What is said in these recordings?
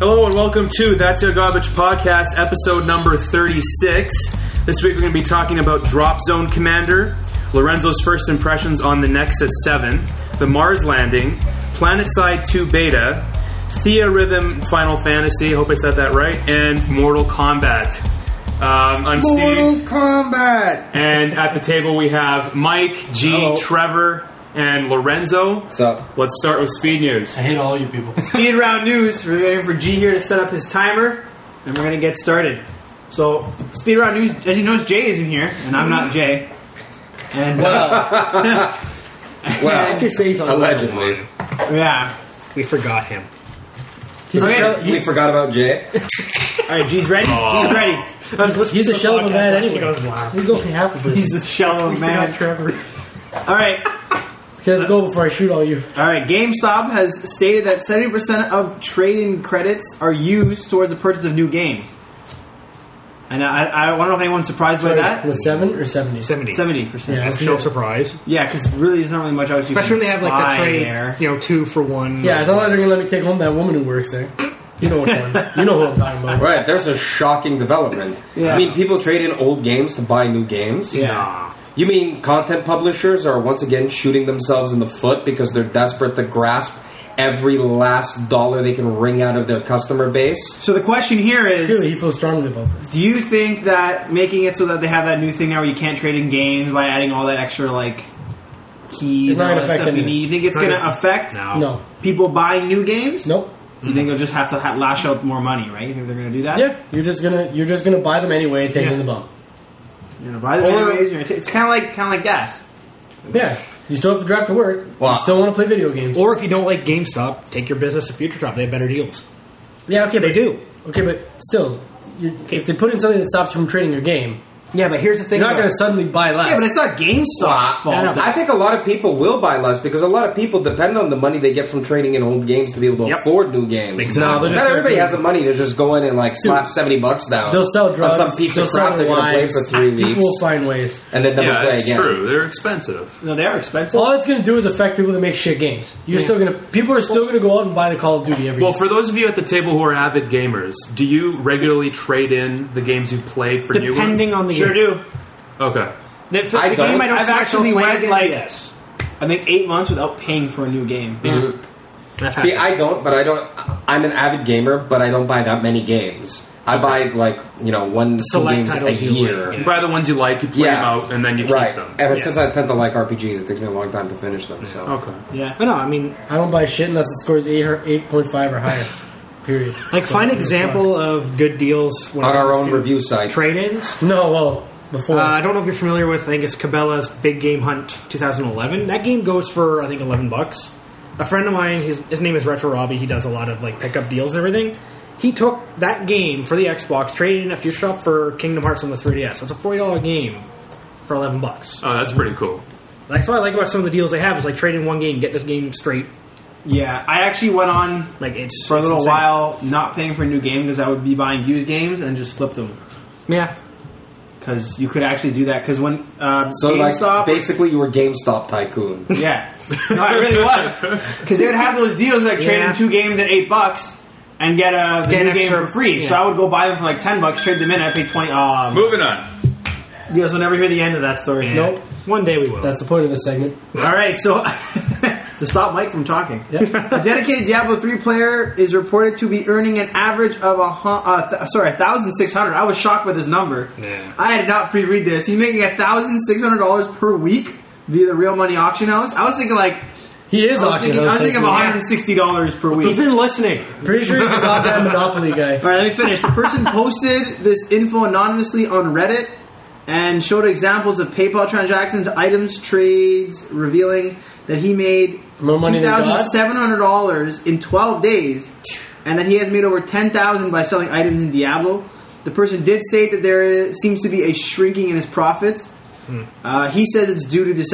Hello and welcome to That's Your Garbage Podcast, episode number 36. This week we're going to be talking about Drop Zone Commander, Lorenzo's first impressions on the Nexus 7, the Mars landing, PlanetSide 2 beta, Theorhythm Final Fantasy, hope I said that right, and Mortal Kombat. I'm Steve. Mortal Kombat! And at the table we have Mike, G, Hello. Trevor, and Lorenzo. What's up? Let's start with speed news. I hate all you people. Speed round news. We're waiting for G here to set up his timer, and we're going to get started. So, speed round news, as you notice, Jay is in here, and I'm not Jay. And, Well, I could say something. allegedly. yeah. We forgot him. Okay. We forgot about Jay. Alright, G's ready? Oh. G's ready. He's a shell of a man anyway. Goes, wow. He's only half of this. He's the shell of a man. Trevor. Alright. Okay, let's go before I shoot all you. Alright, GameStop has stated that 70% of trade-in credits are used towards the purchase of new games. And I don't know if anyone's surprised by that. Was 7 or 70? 70%. Yeah, That's no surprise. Yeah, because really there's not really much else you Especially when they have like buy the trade, there. 2 for 1. Yeah, it's not like they're going to let me take home that woman who works there. You know what you know who I'm talking about. Right, there's a shocking development. Yeah. I mean, people trade in old games to buy new games. Yeah. You mean content publishers are once again shooting themselves in the foot because they're desperate to grasp every last dollar they can wring out of their customer base? So the question here Clearly, is, he feels strongly about this. do you think that making it so that they have that new thing now where you can't trade in games by adding all that extra, like, keys It's and not all gonna that affect stuff you anything. need, you think it's going to affect No. people buying new games? Nope. You think they'll just have to lash out more money, right? You think they're going to do that? Yeah, you're just gonna buy them anyway and take them in the bump. You're going to buy them anyways. It's kind of like gas. Yeah, you still have to drive to work. Wow. You still want to play video games. Or if you don't like GameStop, take your business to FutureStop. They have better deals. Yeah, okay, They but, do. Okay, but still, if they put in something that stops you from trading your game, Yeah, but here's the thing. you're not going to suddenly buy less. Yeah, but it's not GameStop's fault. I think a lot of people will buy less because a lot of people depend on the money they get from trading in old games to be able to Yep. afford new games. Exactly. No, they're just Not everybody gonna has the money to just go in and like slap $70 down. They'll sell drugs. on some piece they'll of crap sell they're going to play wives. for 3 weeks People will find ways. and then never Yeah, play it's again. true. They're expensive. No, they are expensive. All it's going to do is affect people that make shit games. People are still going to go out and buy the Call of Duty every Well, year. for those of you at the table who are avid gamers, do you regularly trade in the games you've played for new ones? Depending on the Sure game. do. Okay. If it's I a don't. game I don't I've see myself actually playing went, again, like- yes. I think 8 months without paying for a new game. Mhm. See, I don't, but I don't. I'm an avid gamer, but I don't buy that many games. I buy like 1 to 2 Select games a titles you year. like, You buy the ones you like, you play them out, and then you right. keep them. Ever since I tend to like RPGs, it takes me a long time to finish them. So Okay. Yeah. I know, I mean, I don't buy shit unless it scores 8.5 or higher. Period. like, So, find it's example of good deals when on it our comes own to review site. trade-ins. fine. No, well, before. I don't know if you're familiar with, I think it's Cabela's Big Game Hunt 2011. That game goes for, I think, $11. A friend of mine, his name is Retro Robbie, he does a lot of like pickup deals and everything. He took that game for the Xbox, traded in a FutureShop for Kingdom Hearts on the 3DS. That's a $40 game for $11. Oh, that's pretty cool. That's what I like about some of the deals they have is like trade in one game, get this game straight. Yeah. I actually went on Like it's for a it's little insane. while not paying for a new game because I would be buying used games and just flip them. Yeah. Because you could actually do that. Because when So GameStop... like basically, you were GameStop tycoon. Yeah. No, it really was. Because they would have those deals like trade Yeah. in 2 games at $8 and get the Get new an game extra- for free. So yeah. I would go buy them for like $10, trade them in, and I paid $20. Moving on. You guys will never hear the end of that story. Yeah. Nope. One day we will. That's the point of this segment. All right, so to stop Mike from talking, Yeah. a dedicated Diablo 3 player is reported to be earning an average of 1,600. I was shocked with this number. Yeah. I did not pre-read this. He's making $1,600 per week via the Real Money Auction House. I was thinking like He is I was auctioning. thinking of $160 per He's week. been listening. Pretty sure he's the goddamn Monopoly guy. All right, let me finish. The person posted this info anonymously on Reddit and showed examples of PayPal transactions, items, trades, revealing that he made More money than God? $2,700 in 12 days, and that he has made over $10,000 by selling items in Diablo. The person did state that there seems to be a shrinking in his profits. He says it's due to the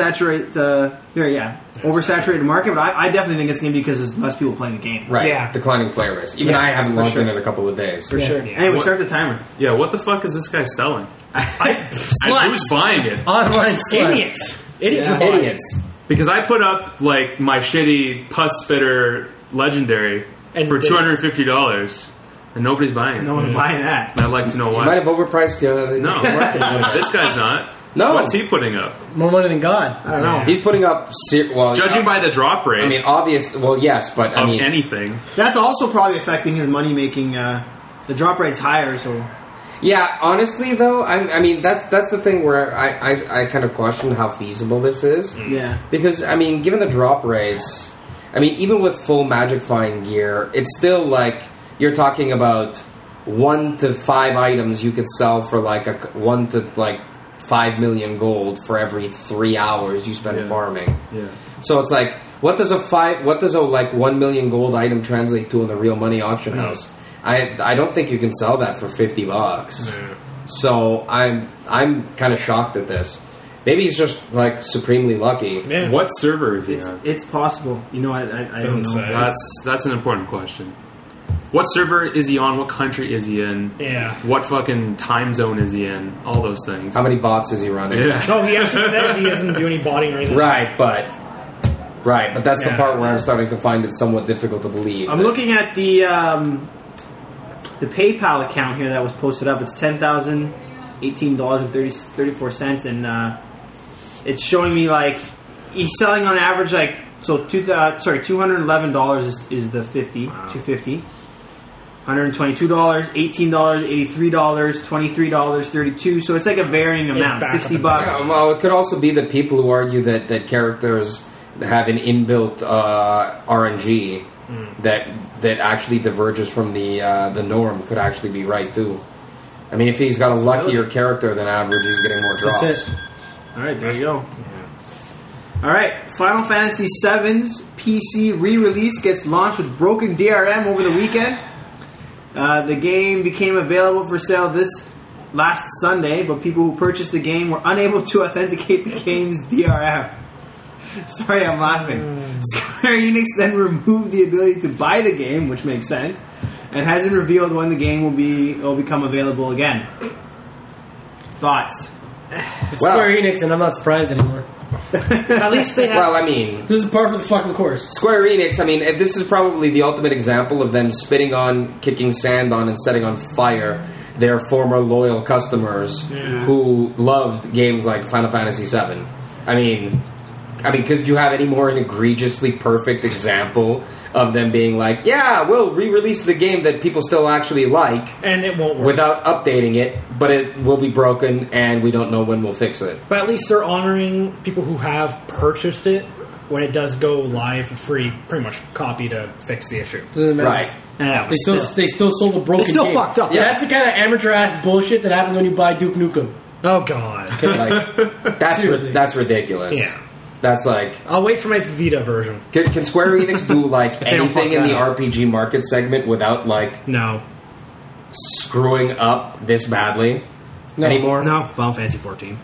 oversaturated market, but I definitely think it's going to be because there's less people playing the game. Right. Yeah. Declining player risk. Even Yeah, I haven't for logged sure. in a couple of days. For sure. Yeah. Anyway, What- start the timer. Yeah, what the fuck is this guy selling? And who's buying it? Online sluts. Idiots. Idiots Yeah. are buying it. Idiots. Because I put up like my shitty pus spitter legendary And for they- $250, And nobody's buying it. No one's buying that. And I'd like to know You why. might have overpriced the other. No, this guy's not. No. What's he putting up? More money than God. I don't know. He's putting up. Judging by the drop rate I mean, obvious. Well, yes, but I of mean, anything. That's also probably affecting his money making. The drop rate's higher, so yeah. Honestly, though, I mean, that's the thing where I kind of question how feasible this is. yeah. Because, I mean, given the drop rates, I mean, even with full Magic Find gear, it's still like you're talking about 1 to 5 items you could sell for like 1 to like 5 million gold for every 3 hours you spend farming. Yeah. So it's like, what does a like 1 million gold item translate to in the real money auction house? I don't think you can sell that for $50. Yeah. So I'm kind of shocked at this. Maybe he's just like supremely lucky. Yeah. What server is he on? It's possible. You know, I don't know. Doesn't say. That's an important question. What server is he on? What country is he in? Yeah. What fucking time zone is he in? All those things. How many bots is he running? Yeah. No, he actually says he doesn't do any botting or anything. Right, but that's the Yeah. part where I'm starting to find it somewhat difficult to believe. I'm looking at the PayPal account here that was posted up. It's $10,018.34, and it's showing me like he's selling on average like $211 is the 50, $250. $122, $18, $83, $23, $32. So it's like a varying amount. back up $60. and Yeah, well, it could also be that people who argue that characters have an inbuilt RNG that actually diverges from the norm could actually be right too. I mean, if he's got a luckier character than average, he's getting more drops. That's it. All right, there you go. All right, Final Fantasy VII's PC re-release gets launched with broken DRM over the weekend. The game became available for sale this last Sunday, but people who purchased the game were unable to authenticate the game's DRM. Sorry, I'm laughing. Square Enix then removed the ability to buy the game, which makes sense, and hasn't revealed when the game will become available again. Thoughts? It's Well- Square Enix, and I'm not surprised anymore. At least they have. Well, I mean, This is par for the fucking course. Square Enix, I mean, this is probably the ultimate example of them spitting on, kicking sand on, and setting on fire their former loyal customers who loved games like Final Fantasy VII. I mean, could you have any more an egregiously perfect example of them being like, yeah, we'll re-release the game that people still actually like and it won't work. without updating it, but it will be broken and we don't know when we'll fix it. But at least they're honoring people who have purchased it when it does go live for free. Pretty much copy to fix the issue. Doesn't matter. Right. Yeah, They still sold a broken They still game. fucked up. Yeah, that's the kind of amateur ass bullshit that happens when you buy Duke Nukem. Oh god. Like, Seriously. that's ridiculous. Yeah. That's like... I'll wait for my Vita version. Can Square Enix do like they don't fuck anything in the that up. RPG market segment without like No. screwing up this badly anymore? No. Final Fantasy 14.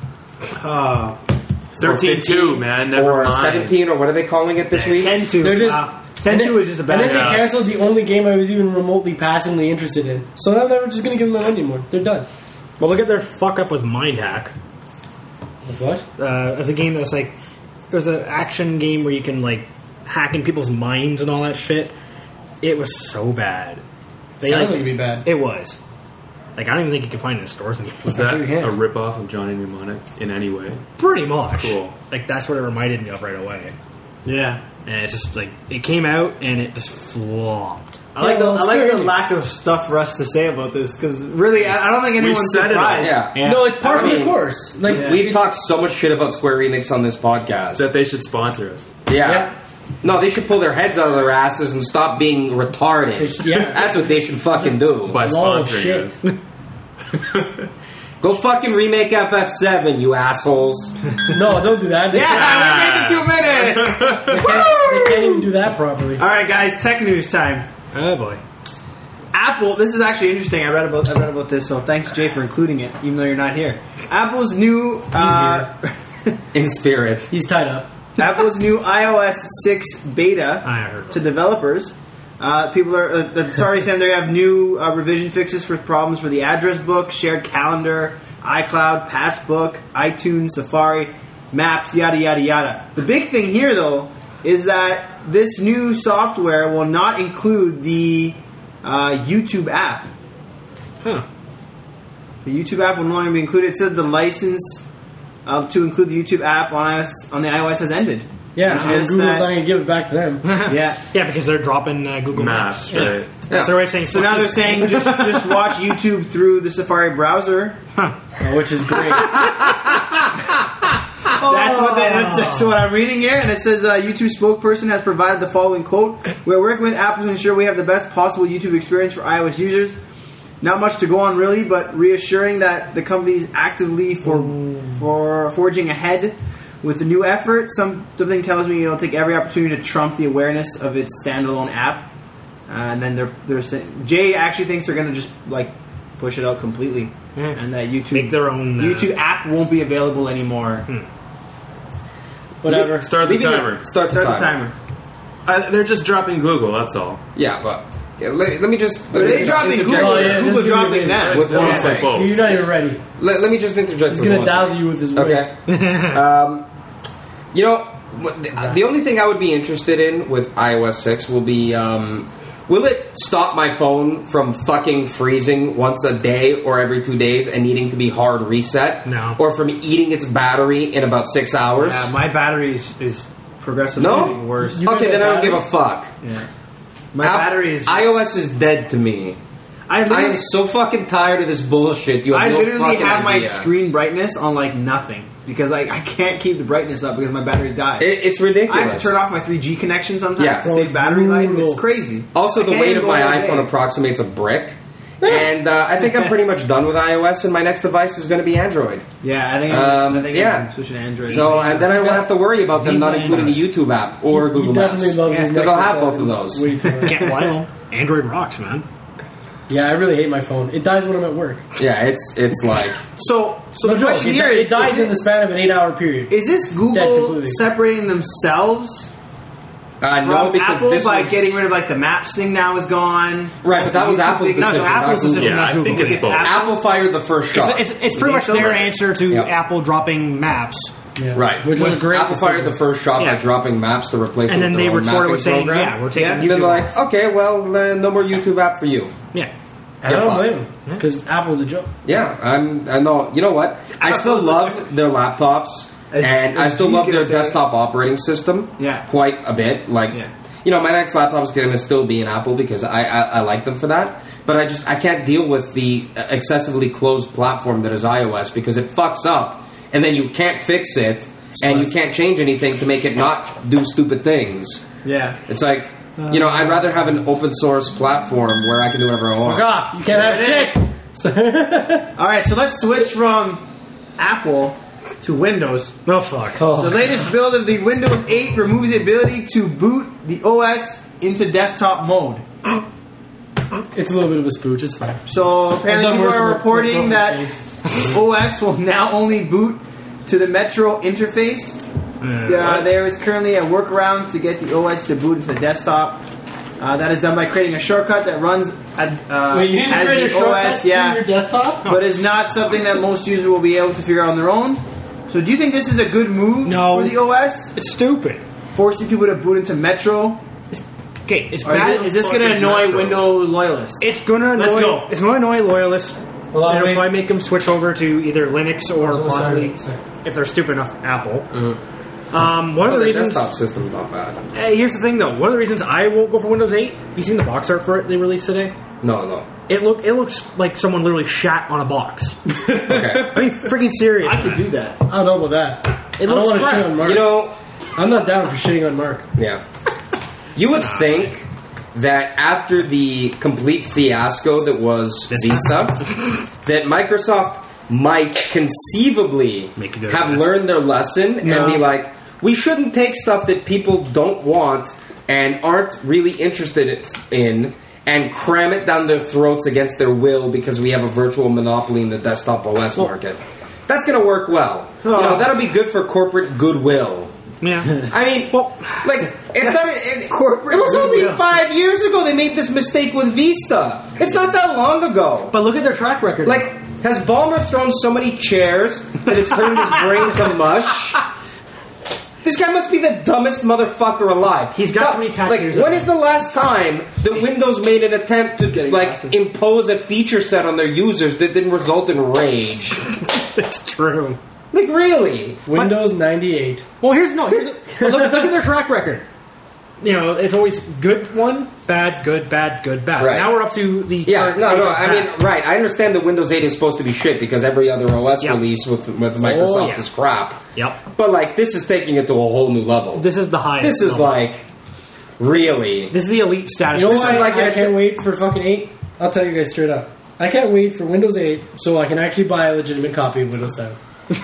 13-2, man. Never Or mind. 17, or what are they calling it this week? 10-2. They're just- 10-2 is just a bad And then Yeah. they canceled the only game I was even remotely passingly interested in. So now they're just going to give them my money anymore. They're done. Well, look at their fuck up with Mind Hack. What? As a game that's like, it was an action game where you can like hack in people's minds and all that shit. It was so bad. Sounds like it'd be bad. It was. Like, I don't even think you can find it in stores anymore. Was that You can. a rip-off of Johnny Mnemonic in any way? Pretty much. Cool. Like, that's what it reminded me of right away. Yeah. And it's just like, it came out and it just flopped. I like Yeah, well, it's the Square Enix. lack of stuff for us to say about this because really, I don't think anyone's said it all. surprised. Yeah. No, it's par I for the mean, course. Like Yeah. We've talked so much shit about Square Enix on this podcast. That they should sponsor us. Yeah. No, they should pull their heads out of their asses and stop being retarded. They should- yeah. That's what they should fucking do. By Lol of sponsoring shit. us. Go fucking remake FF7, you assholes. No, don't do that. They, Yeah, we made it 2 minutes. they can't even do that properly. All right, guys, tech news time. Oh boy. Apple. This is actually interesting. I read about this, so thanks, Jay, for including it, even though you're not here. Apple's new In spirit. He's tied up. Apple's new iOS 6 beta I heard. to developers. People are it's already saying they have new revision fixes for problems for the address book, shared calendar, iCloud, Passbook, iTunes, Safari, Maps, yada yada yada. The big thing here, though, is that this new software will not include the YouTube app. Huh. The YouTube app will no longer be included. It said the license to include the YouTube app on the iOS has ended. Yeah, Which so is Google's that- not going to give it back to them. Yeah. Yeah, because they're dropping Google Maps, Maps. right? That's the right saying. So now they're saying just watch YouTube through the Safari browser. Which is great. That's what I'm reading here, and it says YouTube spokesperson has provided the following quote: "We're working with Apple to ensure we have the best possible YouTube experience for iOS users. Not much to go on really, but reassuring that the company is actively for forging ahead with the new effort. Something tells me it'll take every opportunity to trump the awareness of its standalone app." And then they're saying Jay actually thinks they're going to just like push it out completely, and that YouTube Make their own YouTube app won't be available anymore. Whatever. Start the timer. Start the timer. They're just dropping Google, that's all. Yeah, but let me just. Are they dropping interject- Google? Oh, yeah, Google this is dropping gonna be that. With one Yeah. thing. Both. You're not even ready. Let me just interject. He's with going one to thing. dazzle you with his words. Okay. You know, the only thing I would be interested in with iOS 6 will be, will it stop my phone from fucking freezing once a day or every 2 days and needing to be hard reset? No. Or from eating its battery in about 6 hours? Yeah, my battery is progressively No? getting worse. Okay, then I don't give a fuck. Yeah. My battery is. iOS is dead to me. I I am literally, so fucking tired of this bullshit. You have I no literally fucking have my idea. screen brightness on like nothing because I can't keep the brightness up because my battery died. It's I ridiculous. have to turn off my 3G connection sometimes Yeah. to save battery life. Brutal. It's crazy. Also, I the can't weight even of go my all iPhone day. approximates a brick. And I think I'm pretty much done with iOS, and my next device is going to be Android. Yeah, I think yeah. I'm switching to Android. So, and then I won't have to worry about them not including the YouTube app or He Google definitely Maps. loves his Because I'll Nexus have both of 7 those. way too much. Can't lie. Android rocks, man. Yeah, I really hate my phone. It dies when I'm at work. Yeah, it's like... so the No joke. question here is: it dies in the span of an 8-hour period. is this Dead Google completely. separating themselves no, from because Apple this by was... getting rid of like the Maps thing now is gone? Right, but that was YouTube Apple's thing- decision. so Apple's not Google's. decision. Yeah, I think it's both. Apple fired the first shot. It's pretty much so? their answer to Yeah. Apple dropping Maps. Yeah. Right. Which was a great Apple fired decision. the first shot by Yeah. dropping Maps to replace it And then with they their own retorted with mapping saying, program. yeah, we're taking Yeah. And YouTube then off. like, okay, well, no more YouTube app for you. Yeah. I don't Get blame fucked. him. Because Apple's a joke. Yeah, I know. You know what? I still love their laptops, and I still G's love their gonna say- desktop operating system. Yeah. quite a bit. Like, Yeah. you know, my next laptop is going to still be an Apple because I like them for that. But I can't deal with the excessively closed platform that is iOS because it fucks up, and then you can't fix it, and you can't change anything to make it not do stupid things. Yeah. It's like. You know, I'd rather have an open source platform where I can do whatever I want. Fuck off. You can't have shit. All right, so let's switch from Apple to Windows. No fuck. The latest build of the Windows 8 removes the ability to boot the OS into desktop mode. It's a little bit of a spooch. It's fine. So apparently I've done people worse are with reporting my that OS will now only boot to the Metro interface. There is currently a workaround to get the OS to boot into the desktop. That is done by creating a shortcut that runs Wait, you need to as create a the shortcut OS, to your desktop? but is not something that most users will be able to figure out on their own. So do you think this is a good move No. for the OS? It's stupid. Forcing people to boot into Metro? Okay, it's Or bad. is this going to is annoy Metro? Windows loyalists? It's gonna annoy. Let's go. It's gonna annoy loyalists. Well, It'll wait. probably make them switch over to either Linux or Oh, possibly, sorry. if they're stupid enough, Apple. One of Well, the the reasons. desktop system's not bad. Here's the thing, though. One of the reasons I won't go for Windows 8. Have you seen the box art for it they released today? No. It looks like someone literally shat on a box. Okay. I mean, freaking serious. I could man. do that. I don't know about that. It I don't looks want to crap. shit on Mark. You know, I'm not down for shitting on Mark. yeah. You would think that after the complete fiasco that was Vista, that Microsoft might conceivably Make a good have mess. learned their lesson No. and be like, we shouldn't take stuff that people don't want and aren't really interested in and cram it down their throats against their will because we have a virtual monopoly in the desktop OS market. That's going to work well. You know, that'll be good for corporate goodwill. Yeah. I mean, like, it's not. Corporate It was only goodwill. 5 years ago they made this mistake with Vista. It's not that long ago. But look at their track record. Like, has Ballmer thrown so many chairs that it's turned his brain to mush? This guy must be the dumbest motherfucker alive. He's got so many tattoos. When is the last time that Windows made an attempt to impose a feature set on their users that didn't result in rage? That's true. Like, really? Windows 98. Well, look at their track record. You know, it's always good one, bad, good, bad, good, bad. Right. So now we're up to the Yeah, right. I understand that Windows 8 is supposed to be shit because every other OS Yep. release with Microsoft is crap. Yep. But, like, this is taking it to a whole new level. This is the highest. This is level. like, really? This is the elite status. You know This is why like I an- can't wait for fucking 8? I'll tell you guys straight up. I can't wait for Windows 8 so I can actually buy a legitimate copy of Windows 7.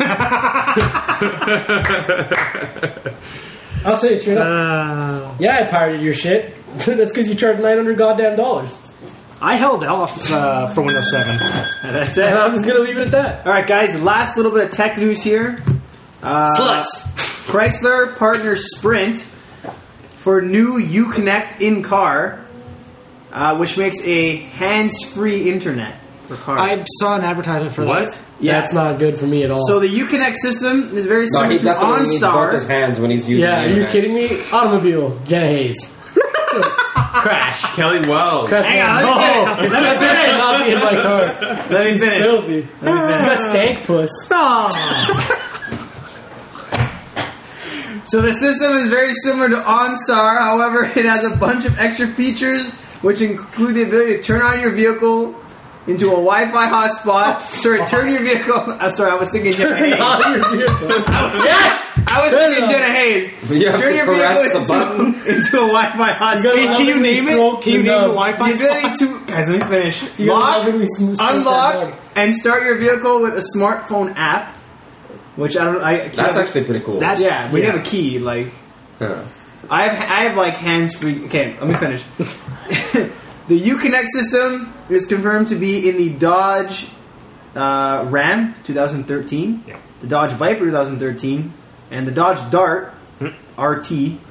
I'll say it straight up. Yeah, I pirated your shit. That's because you charged $900 goddamn dollars. I held off for Windows 7. And that's it. And I'm just gonna leave it at that. All right, guys. Last little bit of tech news here. Sluts. Chrysler partners Sprint for new Uconnect in-car, which makes a hands-free internet for cars. I saw an advertisement for What? that. Yeah. That's not good for me at all. So the Uconnect system is very No, similar he to definitely needs both his OnStar. hands when he's using yeah, the are you internet. kidding me? Automobile, Jenna Hayes. Crash. Kelly Wells. Crash. Hang on, No, let me that finish. better not be in my car. Let me She's finish. filthy. She's got stank puss. So the system is very similar to OnStar. However, it has a bunch of extra features, which include the ability to turn on your vehicle into a Wi-Fi hotspot. Sorry, turn your vehicle. Sorry, I was thinking Jenna Hayes. Yes, I was thinking Jenna Hayes. You have Turn to your press vehicle the button. into a Wi-Fi hotspot. Can you name it? Can you name the Wi-Fi The ability to, guys, let me finish. You gotta Lock, lovingly smooth that unlock, dog. and start your vehicle with a smartphone app. Which I don't. That's actually pretty cool. That's- yeah. We yeah. have a key. Like Yeah. I have like hands free. Okay, let me finish. The Uconnect system is confirmed to be in the Dodge Ram 2013, Yeah. the Dodge Viper 2013, and the Dodge Dart RT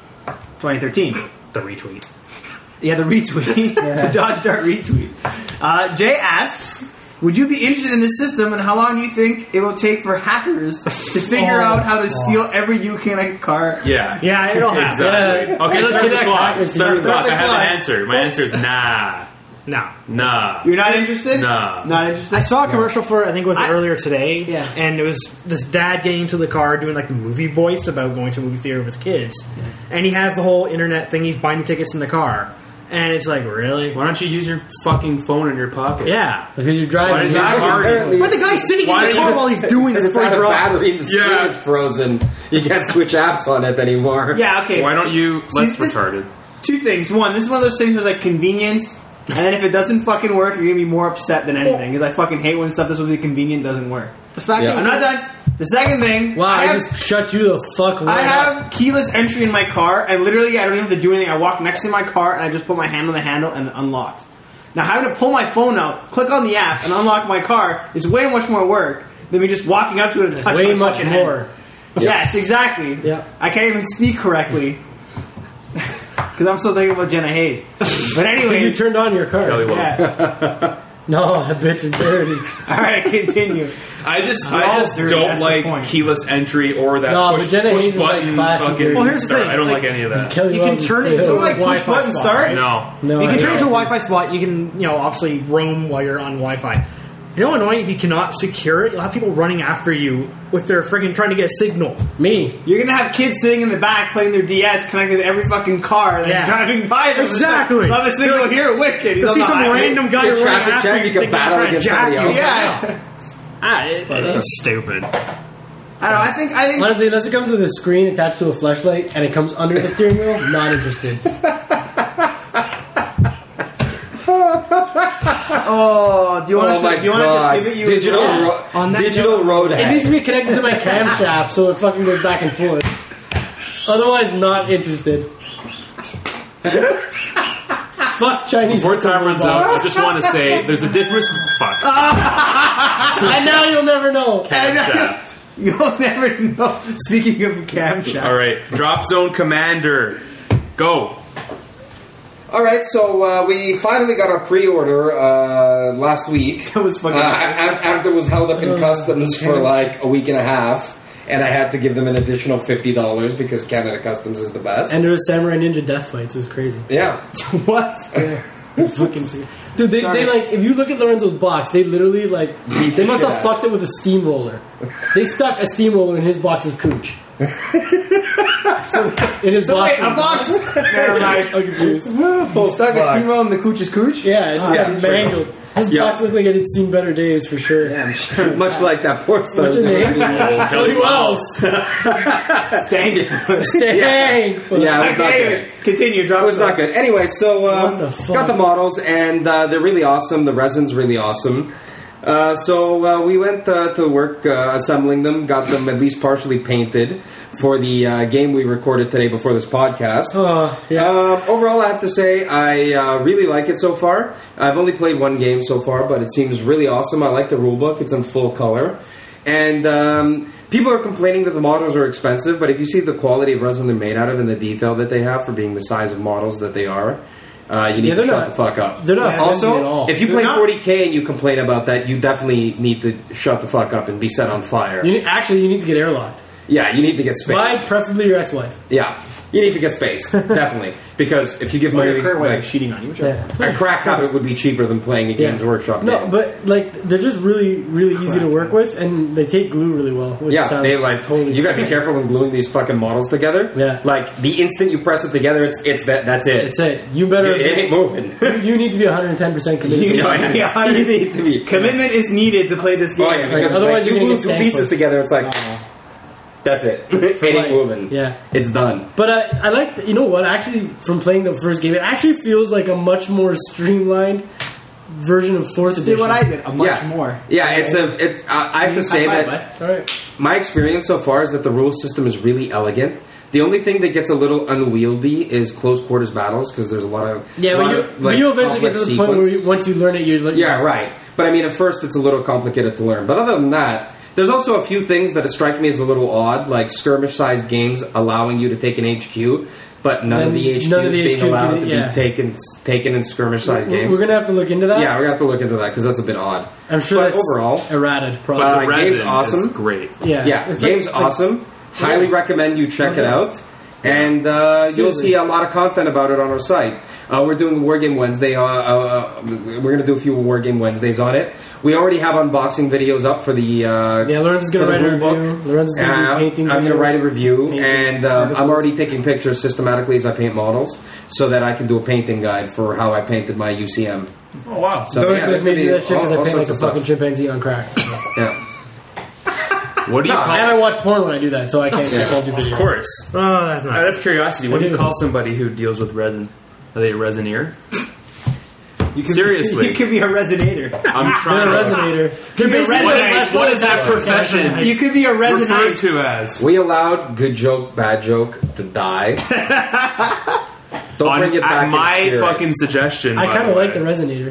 2013. The retweet. Yeah, the retweet. The Dodge Dart retweet. Jay asks, would you be interested in this system, and how long do you think it will take for hackers to figure out how to steal every Uconnect car? Yeah. Yeah, it'll happen. Exactly. Yeah. Okay, It'll start the connect clock. hackers to Start the you. clock. I have clock. an answer. My answer is nah. No. Nah. You're not interested? No. Not interested? I saw a commercial for it, I think it was earlier today. Yeah. And it was this dad getting into the car doing like the movie voice about going to a movie theater with his kids. And he has the whole internet thing, he's buying the tickets in the car. And it's like, really? Why don't you use your fucking phone in your pocket? Yeah. Because you're Why driving. is it hard? Apparently- But the guy's sitting Why in the did car you- while he's doing this Because it's before out he of drives. battery and the screen Yeah. is frozen. You can't switch apps on it anymore. Yeah, okay. Why don't you? Let's this- retarded. Two things. One, this is one of those things where like convenience, and then if it doesn't fucking work, you're gonna be more upset than anything. Because I fucking hate when stuff that's supposed to be convenient doesn't work. The fact Yeah. that I'm not done. The second thing, Wow, I I have, just shut you the fuck right I up. have keyless entry in my car, and literally I don't even have to do anything. I walk next to my car and I just put my hand on the handle and it unlocks. Now having to pull my phone out, click on the app, and unlock my car is way much more work than me just walking up to it and touch Way my much fucking more. hand. Yes, exactly. Yeah. I can't even speak correctly because I'm still thinking about Jenna Hayes. But Because you anyway, turned on your car. Kelly Wells. yeah. No, that bitch is dirty. All right, continue. I just We're all dirty, don't that's the like point. keyless entry or that No, push, but Jenna push Hayes is like button classic fucking dirty. Well, here's the start. thing, I don't like like, any of that. Kelly You can Wells is turn it failed. into Don't like push Wi-Fi button spot, start. right? No. No, You can I turn it into a don't. Wi-Fi spot. You can, obviously roam while you're on Wi-Fi. You know, annoying if you cannot secure it. You'll have people running after you with their friggin' trying to get a signal. Me. You're gonna have kids sitting in the back playing their DS connected to every fucking car that's Yeah. driving by them. Exactly. Love a signal here, wicked. You'll see some random guy Get running traffic after jam, you, you can thinking he's battle trying to against jack somebody you. else. Yeah. It's stupid. I don't know. I think. Honestly, unless it comes with a screen attached to a flashlight and it comes under the steering wheel, not interested. Oh, do you want Oh my to? Do you want god! to pivot you? Digital, On that digital road It hack. needs to be connected to my camshaft so it fucking goes back and forth. Otherwise, not interested. Fuck Chinese. Before time runs out, I just want to say there's a difference. Fuck. And now you'll never know. Camshaft. You'll never know. Speaking of camshaft, All right, Drop Zone Commander, go. All right, so we finally got our pre-order last week. that was fucking. After it was held up in customs for like a week and a half, and I had to give them an additional $50 because Canada Customs is the best. And there was Samurai Ninja Death Fights. It was crazy. Yeah. What? Fucking dude, they like, if you look at Lorenzo's box, they literally like, they must have fucked it with a steamroller. They stuck a steamroller in his box's cooch. In his box. Wait, a box? Never mind. I'm confused. Stuck a steamroll in the cooch's cooch? Yeah, it's just mangled. His box looked like it had seen better days for sure. Yeah, I'm sure. Much like that porn star. What's her name? Kelly Wells. Stank. Stang. Yeah, it was not good. Continue. It Drop was not good. Anyway, so What the fuck? got the models, and they're really awesome. The resin's really awesome. So we went to work assembling them, got them at least partially painted for the game we recorded today before this podcast. Overall, I have to say I really like it so far. I've only played one game so far, but it seems really awesome. I like the rulebook. It's in full color. And people are complaining that the models are expensive, but if you see the quality of resin they're made out of and the detail that they have for being the size of models that they are, you need to shut the fuck up. They're not fancy at Also, all. if you play 40K and you complain about that, you definitely need to shut the fuck up and be set on fire. You need to get airlocked. Yeah, you need to get space. By preferably your ex-wife. Yeah, you need to get space, definitely. Because if you give money, Your current way like, of cheating on you. a crack habit would be cheaper than playing a Games Workshop game. No, but like they're just really, really easy to work with, and they take glue really well. Which Yeah, sounds they like. totally You gotta be careful when gluing these fucking models together. Yeah. like the instant you press it together, it's that's it. It's it. You better. It ain't moving. You need to be 110% committed. You know, Yeah. you need to be. Commitment is needed to play this game. Oh yeah, because Otherwise like, you you're gonna glue get two stank pieces puss. together, it's like that's it. It ain't life. moving. Yeah. it's done. But I like, you know what? Actually, from playing the first game, it actually feels like a much more streamlined version of Fourth Did Edition. what I did. A much Yeah. more. Yeah, I have to say High five, that bud. All right. my experience so far is that the rule system is really elegant. The only thing that gets a little unwieldy is close quarters battles because there's a lot of Yeah, lot but of, like, you eventually get to complex the point where sequence. once you learn it, you're like, Yeah, right. But I mean, at first it's a little complicated to learn. But other than that, there's also a few things that strike me as a little odd, like skirmish-sized games allowing you to take an HQ, but none of the HQs being HQs allowed to yeah. be taken in skirmish-sized games. We're gonna have to look into that. Yeah, we're gonna have to look into that because that's a bit odd. I'm sure But that's overall, errated, But probably. the resin game's awesome. is great. yeah, It's game's like- awesome. Highly Yes. recommend you check it Okay. out. And you'll Seriously. see a lot of content about it on our site. We're doing War Game Wednesday. We're going to do a few War Game Wednesdays on it. We already have unboxing videos up for the Yeah, Lorenzo's gonna for the write a rule book. review. Lorenzo's gonna do painting I'm going to videos. write a review, Painting and articles. I'm already taking pictures systematically as I paint models, so that I can do a painting guide for how I painted my UCM. Oh, wow. So Don't yeah, expect there's me to gonna do be that shit because I all paint like sorts a of stuff. fucking chimpanzee on crack. Yeah. What do you call? And I watch porn when I do that, so I can't do Of video. course. Oh, that's not. Out of curiosity, what do you do. call somebody who deals with resin? Are they a resinier? You could Seriously. you could be a resonator. I'm They're trying a to. resonator. Could be a What is that profession You could be a referred resonator. to as? We allowed good joke, bad joke to die. Don't bring it back At in my spirit. fucking suggestion. I by kind of way. like the resonator.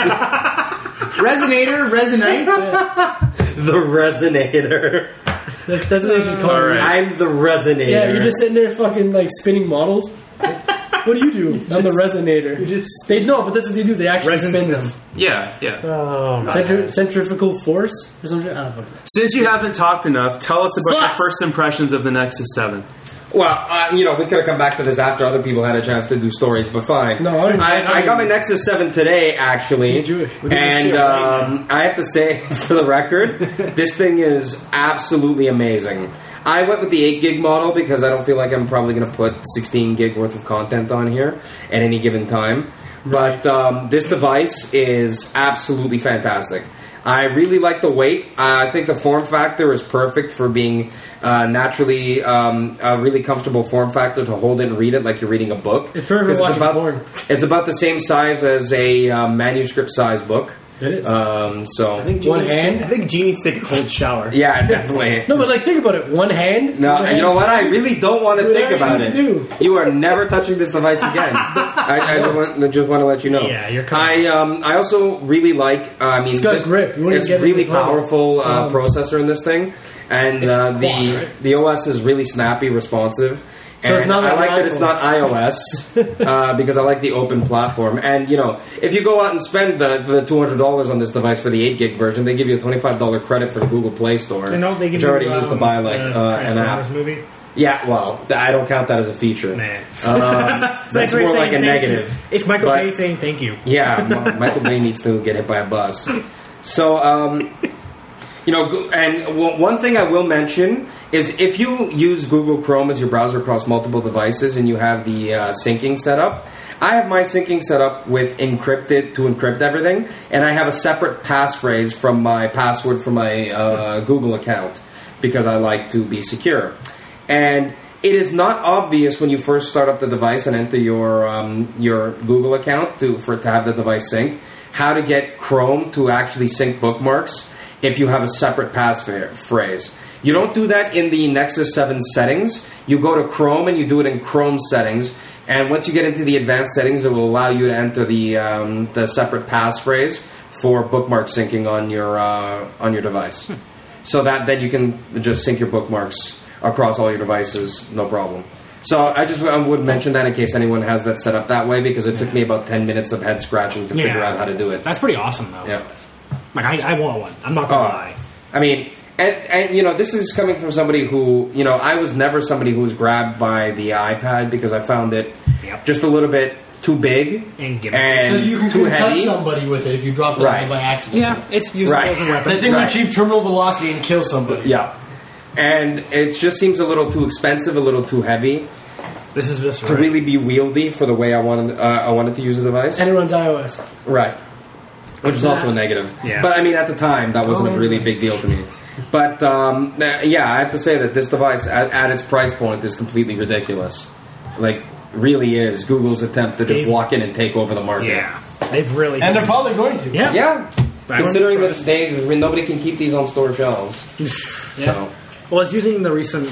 Resonator, resonite. The resonator. That's what they should call All it. right. I'm the resonator. Yeah, you're just sitting there fucking like spinning models. What do you do? I'm the resonator. You just They no, but that's what they do. They actually Resin spin spins. them. Yeah, yeah. Oh, Centrifugal force or something. I don't know. Since you haven't talked enough, tell us about Sluts! your first impressions of the Nexus 7. Well, we could have come back to this after other people had a chance to do stories, but fine. No, I I got my Nexus 7 today, actually. He's Jewish. We're doing And shit right I have to say, for the record, this thing is absolutely amazing. I went with the 8 gig model because I don't feel like I'm probably going to put 16 gig worth of content on here at any given time. But this device is absolutely fantastic. I really like the weight. I think the form factor is perfect for being naturally a really comfortable form factor to hold it and read it like you're reading a book. It's perfect for 'Cause watching about, porn. It's about the same size as a manuscript size book. It is. So One hand? I think G needs to take a cold shower. yeah, definitely. No, but like think about it. One hand. No, One you know hand. what? I really don't want to think Whatever about you it. do. You are never touching this device again. I just want to let you know. Yeah, you're coming. I also really like. It's got grip. You wouldn't It's get it really with one. powerful processor in this thing, and It's quad, the right? the OS is really snappy, responsive. So it's not I like like that it's not iOS because I like the open platform. And if you go out and spend the $200 on this device for the 8 gig version, they give you a $25 credit for the Google Play Store. They give which you I already used to buy an Transformers app. movie. Yeah, well, I don't count that as a feature. Nah. That's what you're more like saying, a thank negative. you. It's Michael But- Bay saying thank you. Yeah, Michael Bay needs to get hit by a bus. So, and one thing I will mention is if you use Google Chrome as your browser across multiple devices and you have the syncing set up, I have my syncing set up with encrypted to encrypt everything, and I have a separate passphrase from my password from my Google account because I like to be secure. And it is not obvious when you first start up the device and enter your Google account to have the device sync how to get Chrome to actually sync bookmarks if you have a separate passphrase. You don't do that in the Nexus 7 settings. You go to Chrome and you do it in Chrome settings. And once you get into the advanced settings, it will allow you to enter the separate passphrase for bookmark syncing on your device. So that then you can just sync your bookmarks across all your devices, no problem. So I would mention that in case anyone has that set up that way, because it took me about 10 minutes of head scratching to figure out how to do it. That's pretty awesome, though. Yeah. Like, I want one. I'm not going to lie. I mean, and this is coming from somebody who, I was never somebody who was grabbed by the iPad because I found it just a little bit too big and Because you can too concuss heavy. somebody with it if you drop it by accident. Yeah, it's usable as a weapon. The thing will achieve terminal velocity and kill somebody. Yeah. And it just seems a little too expensive, a little too heavy This is just to really be wieldy for the way I wanted to use the device. And it runs iOS. Right. Which is also a negative. Yeah. But I mean, at the time, that wasn't a really big deal to me. But I have to say that this device, at its price point, is completely ridiculous. Like, really is Google's attempt to just walk in and take over the market. Yeah. They've really... And they're probably going to. Yeah. Yeah. But Considering that nobody can keep these on store shelves. So. Well, it's using the recent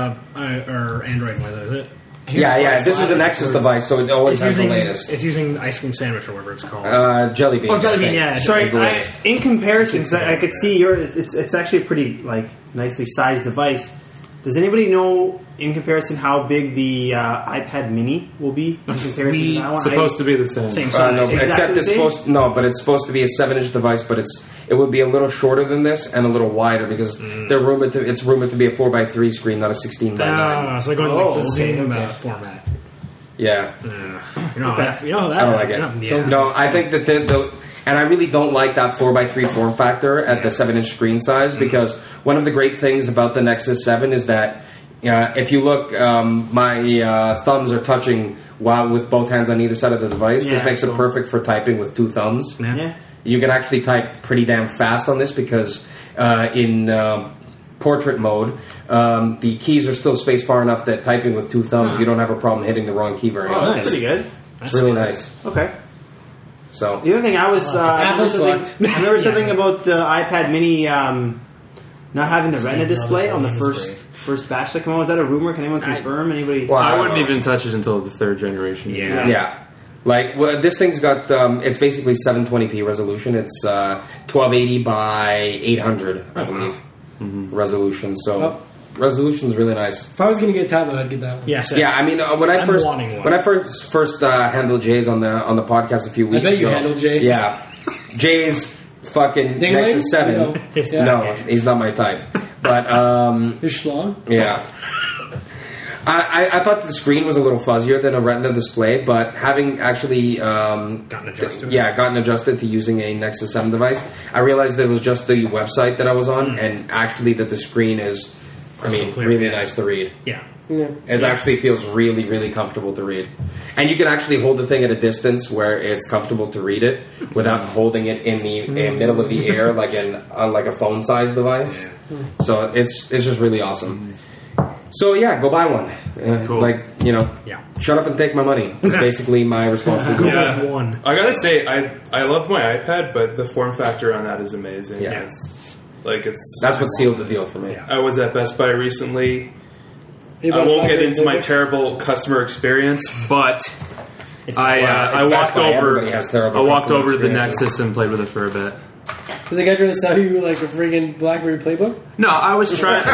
or Android one, is it? This is a Nexus device, so it always has the latest. It's using Ice Cream Sandwich or whatever it's called. Jelly Bean. Oh, Jelly Bean, yeah. Sorry, is the latest. in comparison, because I could see it's actually a pretty nicely sized device. Does anybody know in comparison how big the iPad Mini will be in comparison to that one? It's supposed to be the same. Same size. No, Exactly except the it's same? but it's supposed to be a 7-inch device, but it would be a little shorter than this and a little wider because it's rumored to be a 4:3 screen, not a 16:9. So going like the okay, Zoom okay. format. Yeah, You know that. I don't like it. Yeah. No, I think that and I really don't like that 4:3 form factor at the 7-inch screen size because one of the great things about the Nexus 7 is that if you look, my thumbs are touching with both hands on either side of the device. This makes it perfect for typing with 2 thumbs. Yeah. You can actually type pretty damn fast on this because in portrait mode, the keys are still spaced far enough that typing with 2 thumbs, you don't have a problem hitting the wrong key very Oh, often. that's pretty good. It's really nice. Okay. So The other thing I was I remember something about the iPad Mini not having the Retina display on the first batch that came out. Was that a rumor? Can anyone confirm? Anybody? Well, I wouldn't even touch it until the 3rd generation. Yeah. Like, this thing's got, it's basically 720p resolution. It's 1280 by 800, I believe, resolution. So, resolution's really nice. If I was going to get a tablet, I'd get that one. Yes. Yeah, I mean, when I first handled Jay's on the podcast a few weeks ago. I bet you handled Jay. Yeah. Jay's fucking Ding-a-ling? Nexus 7. No, he's not my type. But, You're schlong? yeah. I thought the screen was a little fuzzier than a Retina display, but having actually gotten adjusted to using a Nexus 7 device, I realized that it was just the website that I was on, and actually that the screen is, really nice to read. Yeah. It actually feels really, really comfortable to read. And you can actually hold the thing at a distance where it's comfortable to read it without holding it in the middle of the air like a phone-sized device. So it's just really awesome. So yeah, go buy one. Cool. Shut up and take my money. It's basically my response to Google. Yeah. One. I gotta say, I love my iPad, but the form factor on that is amazing. Yeah. That's what sealed the deal for me. I was at Best Buy recently. I won't get into my terrible customer experience, but I walked over. Everybody has terrible I walked customer over to the experiences. Nexus and played with it for a bit. Did the guy trying to sell you like a friggin' BlackBerry playbook? No, I was trying.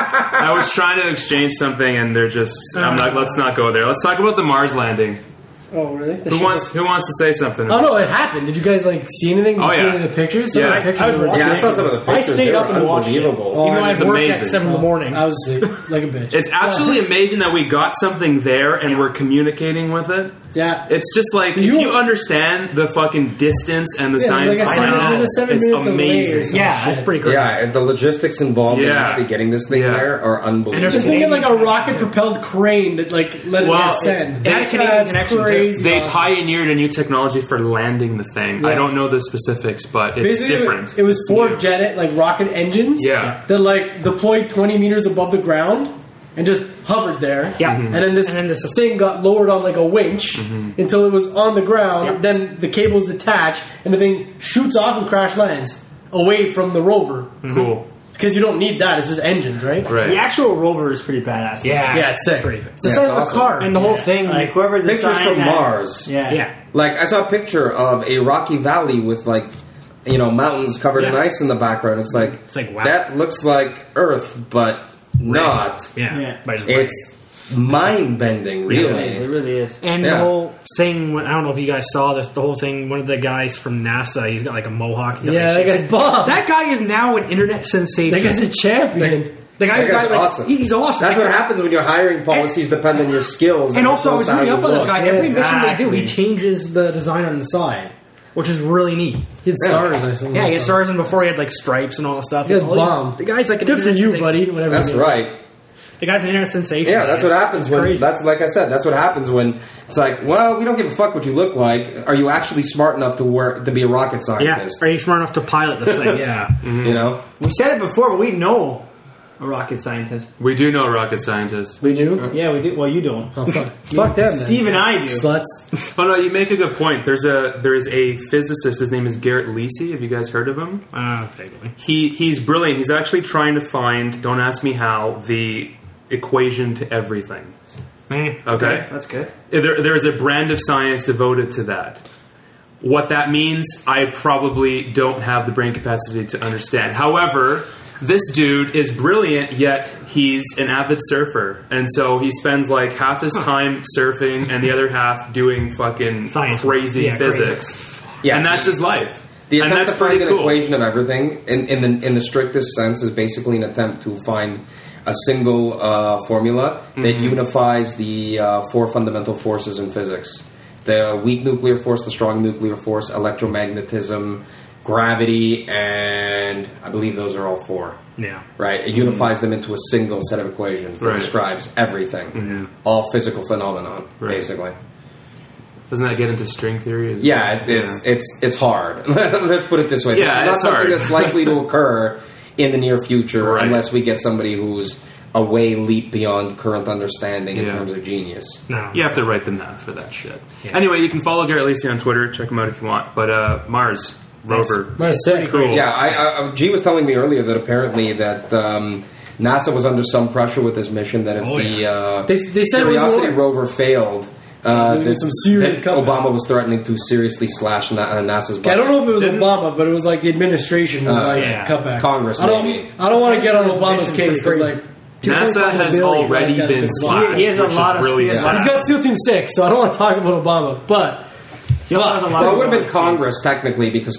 I was trying to exchange something, and they're just. I'm like, let's not go there. Let's talk about the Mars landing. Oh, really? Who wants to say something? Oh no, it happened. Did you guys like see anything? Did you see any of the pictures? Some of the pictures were I saw some of the pictures. I stayed up and watched it. Unbelievable. Even though I It's had work amazing. at 7 in the morning. I was like a bitch. It's absolutely amazing that we got something there and we're communicating with it. Yeah. It's just like, if you understand the fucking distance and the science like behind there's a it, it's 7-minute delay or amazing. something. Yeah, that's pretty crazy. Yeah, and the logistics involved in actually getting this thing there are unbelievable. there's Just thinking like a rocket propelled crane that like let it ascend. it had a Canadian connection, too. crazy. They awesome. pioneered a new technology for landing the thing. I don't know the specifics, but it's Basically, different. It was It's 4 new. jet like rocket engines. Yeah. That like deployed 20 meters above the ground and just hovered there. Yeah. And then this thing got lowered on like a winch until it was on the ground. Yeah. Then the cables detach and the thing shoots off and crash lands away from the rover. Cool. Because you don't need that. It's just engines, right? Right. The actual rover is pretty badass. Yeah. Yeah, it's sick. Pretty It's the size of awesome. a car. And the whole thing, Like whoever Pictures designed from that- Mars. Yeah. yeah. Like, I saw a picture of a rocky valley with, like, mountains covered in Yeah. ice in the background. It's like, wow. that looks like Earth, but not. Yeah. Yeah. But It's mind-bending, really. It really is. And Yeah. the whole thing, I don't know if you guys saw this, the whole thing, one of the guys from NASA, he's got like a mohawk. He's got Yeah, like that guy's bomb. that guy is now an internet sensation. That guy's a champion. The That guy's awesome. He's awesome. That's what happens when your hiring policies depend on your skills. And as also, I was opposed to how reading you up on this look. guy. Yeah, Every mission they do, he exactly. changes the design on the side, which is really neat. He had stars, I assume. Yeah, he had stars, and before he had like stripes and all that stuff. He has All bomb. The guy's like an Good for internet you, sensation. buddy. Whatever. That's it is. right. The guy's an internet sensation. Yeah, that's what happens It's when. crazy. That's like I said. That's what happens when it's like, well, we don't give a fuck what you look like. Are you actually smart enough to be a rocket Yeah, scientist? are you smart enough to pilot this thing? Yeah. You know. We said it before, but we know a rocket scientist. We do know rocket scientists. We do? Yeah, we do. Well, you don't. Oh, fuck. Fuck them, then. Steve and I do. Sluts. Oh no, you make a good point. There is a physicist. His name is Garrett Lisi. Have you guys heard of him? Vaguely. He's brilliant. He's actually trying to find. Don't ask me how. The equation to everything. Okay. That's good. There is a brand of science devoted to that. What that means, I probably don't have the brain capacity to understand. However, this dude is brilliant, yet he's an avid surfer. And so he spends like half his time surfing and the other half doing fucking Science. crazy Yeah, physics. Yeah, And that's his life. The and attempt that's to find pretty an cool. equation of everything, in the strictest sense, is basically an attempt to find a single formula that unifies the 4 fundamental forces in physics: the weak nuclear force, the strong nuclear force, electromagnetism, gravity, and I believe those are all 4. Yeah. Right? It unifies them into a single set of equations that Right. describes everything, all physical phenomenon, Right. basically. Doesn't that get into string theory? as Yeah, well? it's hard. Let's put it this way. Yeah, this is not it's something hard. that's likely to occur in the near future Right. unless we get somebody who's a way leap beyond current understanding in Yeah. terms of genius. No. You have to write the math for that shit. Yeah. Anyway, you can follow Garrett Lisi on Twitter. Check him out if you want. But Mars rover, Mars sick. cool. Yeah, G was telling me earlier that apparently that NASA was under some pressure with this mission that if They said it was Curiosity more- rover failed, There'd be that, some serious that comeback. Obama was threatening to seriously slash NASA's budget. I don't know if it was Didn't- Obama, but it was like the administration was like yeah. cutback. Congress, I don't. maybe. I don't want to get on Congress Obama's is case pretty because like NASA has $2.5 billion, already he's got been a big slashed, He has a which is lot of- really he has a lot sad. He's got SEAL Team 6, so I don't want to talk about Obama, but He also has a lot Well, it of would have been skills. Congress technically because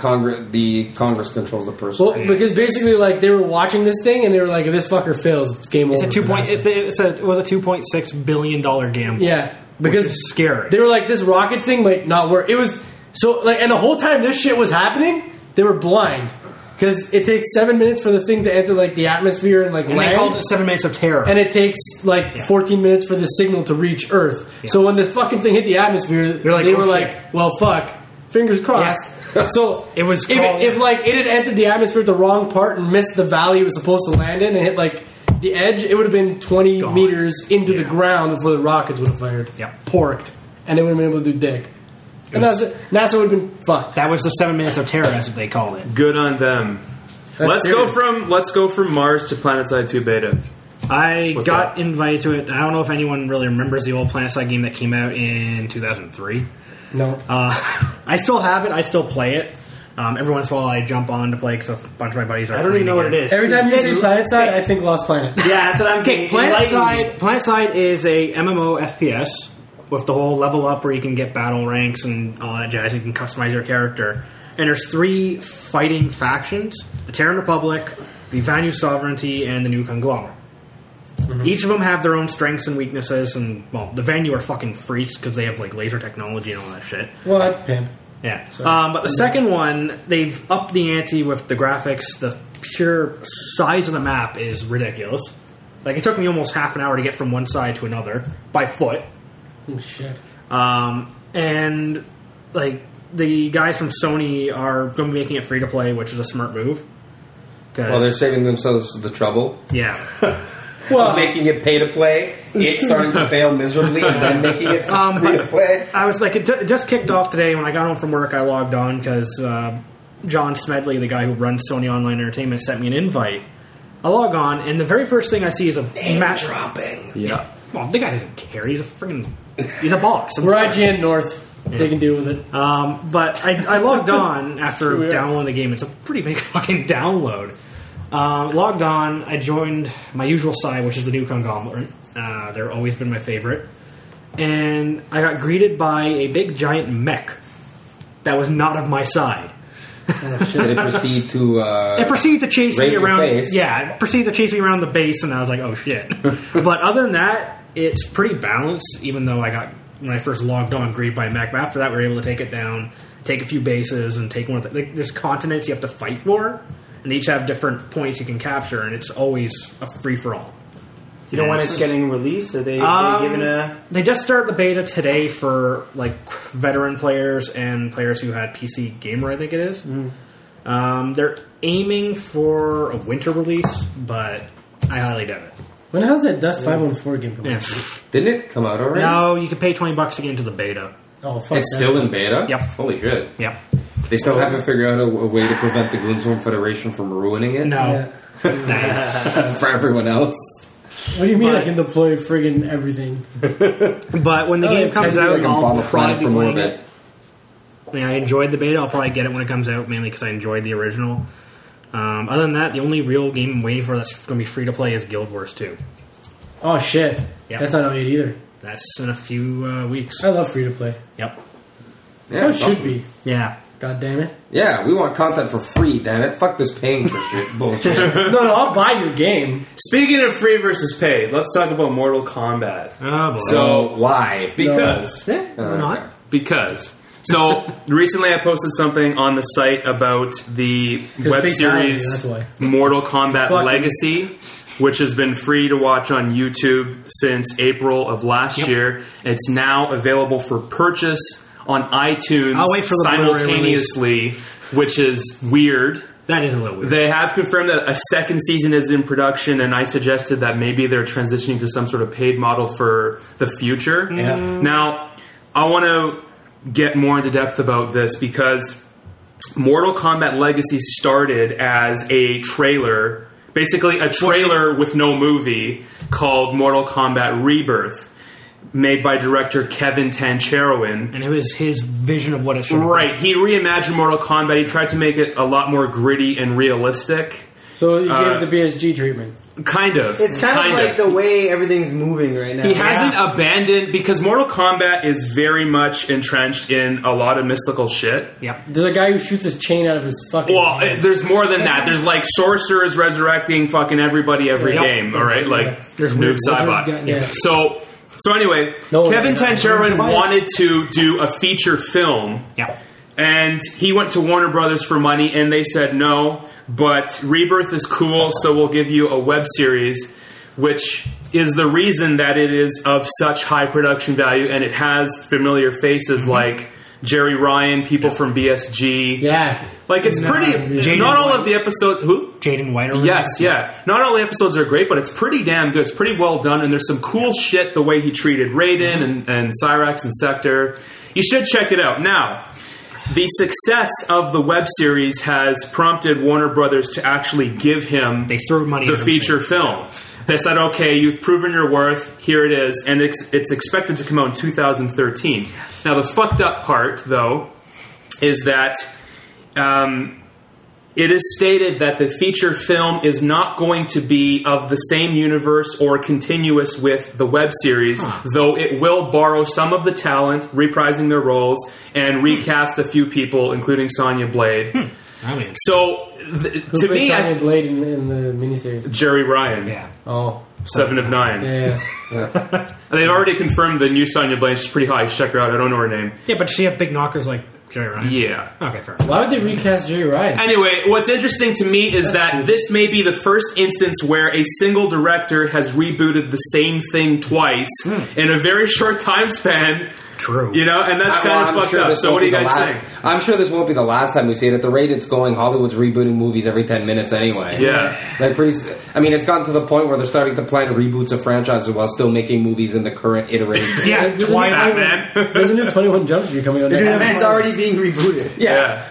Congress controls the purse. well, because basically like they were watching this thing and they were like, if this fucker fails, it's game It's over. a 2 for point. NASA. It was a $2.6 billion gamble. Yeah, Which because is scary. they were like, this rocket thing might not work. It was so like, and the whole time this shit was happening, they were blind because it takes 7 minutes for the thing to enter like the atmosphere and like And land. they called it 7 minutes of terror. And it takes like 14 minutes for the signal to reach Earth. So when this fucking thing hit the atmosphere, like, they oh, were shit. like, "Well, fuck, fingers crossed." So It was if, called- if like it had entered the atmosphere at the wrong part and missed the valley it was supposed to land in and hit like the edge, it would have been 20 Gone. meters into the ground before the rockets would have fired. Yep. Porked, and they would have been able to do dick. And NASA would have been fucked. that was the 7 minutes of terror. That's what they called it. Good on them. That's Let's go from Mars to PlanetSide 2 beta. I What's got up? invited to it. I don't know if anyone really remembers the old PlanetSide game that came out in 2003. No. I still have it. I still play it. Every once in a while, I jump on to play because a bunch of my buddies are. I don't even know what it is. Every time you say PlanetSide, I think Lost Planet. Yeah, that's what I'm thinking. PlanetSide is a MMO FPS with the whole level up where you can get battle ranks and all that jazz. You can customize your character. And there's 3 fighting factions: the Terran Republic, the Vanu Sovereignty, and the New Conglomerate. Mm-hmm. Each of them have their own strengths and weaknesses, and well, the Vanu are fucking freaks because they have like laser technology and all that shit. What? Pimp. Yeah. But the second one, they've upped the ante with the graphics. The pure size of the map is ridiculous. Like, it took me almost half an hour to get from one side to another by foot. Oh, shit. And, like, the guys from Sony are going to be making it free to play, which is a smart move. Well, they're saving themselves the trouble. Yeah. Well, making it pay to play, it starting to fail miserably, and then making it free to play. I was like, it just kicked off today. When I got home from work, I logged on because John Smedley, the guy who runs Sony Online Entertainment, sent me an invite. I log on, and the very first thing I see is a match dropping. Yeah. Well, the guy doesn't care. He's a boss. We're IGN North. Yeah. They can deal with it. But I logged on after downloading the game. It's a pretty big fucking download. Logged on, I joined my usual side, which is the New Conglomerate. They've always been my favorite. And I got greeted by a big giant mech that was not of my side. Oh, shit. Did it proceed to... it proceeded to chase me around... Face. Yeah, it proceeded to chase me around the base, and I was like, oh shit. But other than that, it's pretty balanced, even though I got, when I first logged on, greeted by a mech. But after that, we were able to take it down, take a few bases, and take one of the... Like, there's continents you have to fight for. And each have different points you can capture, and it's always a free-for-all. Do you know when it's getting released? Are they giving a... They just started the beta today for like veteran players and players who had PC Gamer, I think it is. They're aiming for a winter release, but I highly doubt it. When how's that Dust 514 game coming? Yeah. Didn't it come out already? No, you can pay $20 to get into the beta. Oh, fuck. It's still in beta? Yep. Holy shit. Yep. They still haven't figured out a way to prevent the Goonswarm Federation from ruining it? No. For everyone else? What do you mean I can deploy friggin' everything? But when the game comes out, I'll probably be playing it. I enjoyed the beta. I'll probably get it when it comes out, mainly because I enjoyed the original. Other than that, the only real game I'm waiting for that's going to be free to play is Guild Wars 2. Oh, shit. Yep. That's not out yet either. That's in a few weeks. I love free to play. Yep. That's how it should be. Yeah. God damn it. Yeah, we want content for free, damn it. Fuck this paying for shit bullshit. No, I'll buy your game. Speaking of free versus paid, let's talk about Mortal Kombat. Oh, boy. So, why? Because. Yeah, why not? Because. So, recently I posted something on the site about the web series Mortal Kombat Legacy, which has been free to watch on YouTube since April of last year. It's now available for purchase on iTunes simultaneously, which is weird. That is a little weird. They have confirmed that a second season is in production, and I suggested that maybe they're transitioning to some sort of paid model for the future. Yeah. Now, I want to get more into depth about this because Mortal Kombat Legacy started as a trailer, basically a trailer with no movie, called Mortal Kombat Rebirth, made by director Kevin Tancharoen. And it was his vision of what it should be. Right. He reimagined Mortal Kombat. He tried to make it a lot more gritty and realistic. So you gave it the BSG treatment. Kind of. It's kind of like the way everything's moving right now. He hasn't abandoned, because Mortal Kombat is very much entrenched in a lot of mystical shit. Yep. There's a guy who shoots his chain out of his fucking... Well, there's more than that. There's like sorcerers resurrecting fucking everybody every game, alright? Like, there's Noob Saibot. So anyway, Kevin Tancharoen wanted to do a feature film. Yeah. And he went to Warner Brothers for money, and they said no, but Rebirth is cool, so we'll give you a web series, which is the reason that it is of such high production value, and it has familiar faces like Jerry Ryan, people from BSG. Yeah. Like, it's pretty... Not all of the episodes... Who? Jaden White. Yes, yeah. Not all the episodes are great, but it's pretty damn good. It's pretty well done, and there's some cool shit the way he treated Raiden and Cyrax and Sector. You should check it out. Now... The success of the web series has prompted Warner Brothers to actually give him the feature film. They said, okay, you've proven your worth, here it is, and it's expected to come out in 2013. Now, the fucked up part, though, is that it is stated that the feature film is not going to be of the same universe or continuous with the web series, though it will borrow some of the talent, reprising their roles, and recast a few people, including Sonya Blade. So, to me, Sonya Blade in the miniseries? Jerry Ryan. Yeah. Oh. 7 of 9. Yeah. And they've already confirmed the new Sonya Blade. She's pretty hot. You should check her out. I don't know her name. Yeah, but she have big knockers like Jerry Ryan. Yeah. Okay, fair. Why would they recast Jerry Ryan? Anyway, what's interesting to me is that this may be the first instance where a single director has rebooted the same thing twice in a very short time span. True. You know, and that's kind of fucked up. So what do you guys think? I'm sure this won't be the last time we see it. At the rate it's going, Hollywood's rebooting movies every 10 minutes anyway. Yeah. It's gotten to the point where they're starting to plan reboots of franchises while still making movies in the current iteration. Yeah, Twilight. Batman. There's a new 21 Jump Street coming on next year. Batman's already being rebooted. Yeah.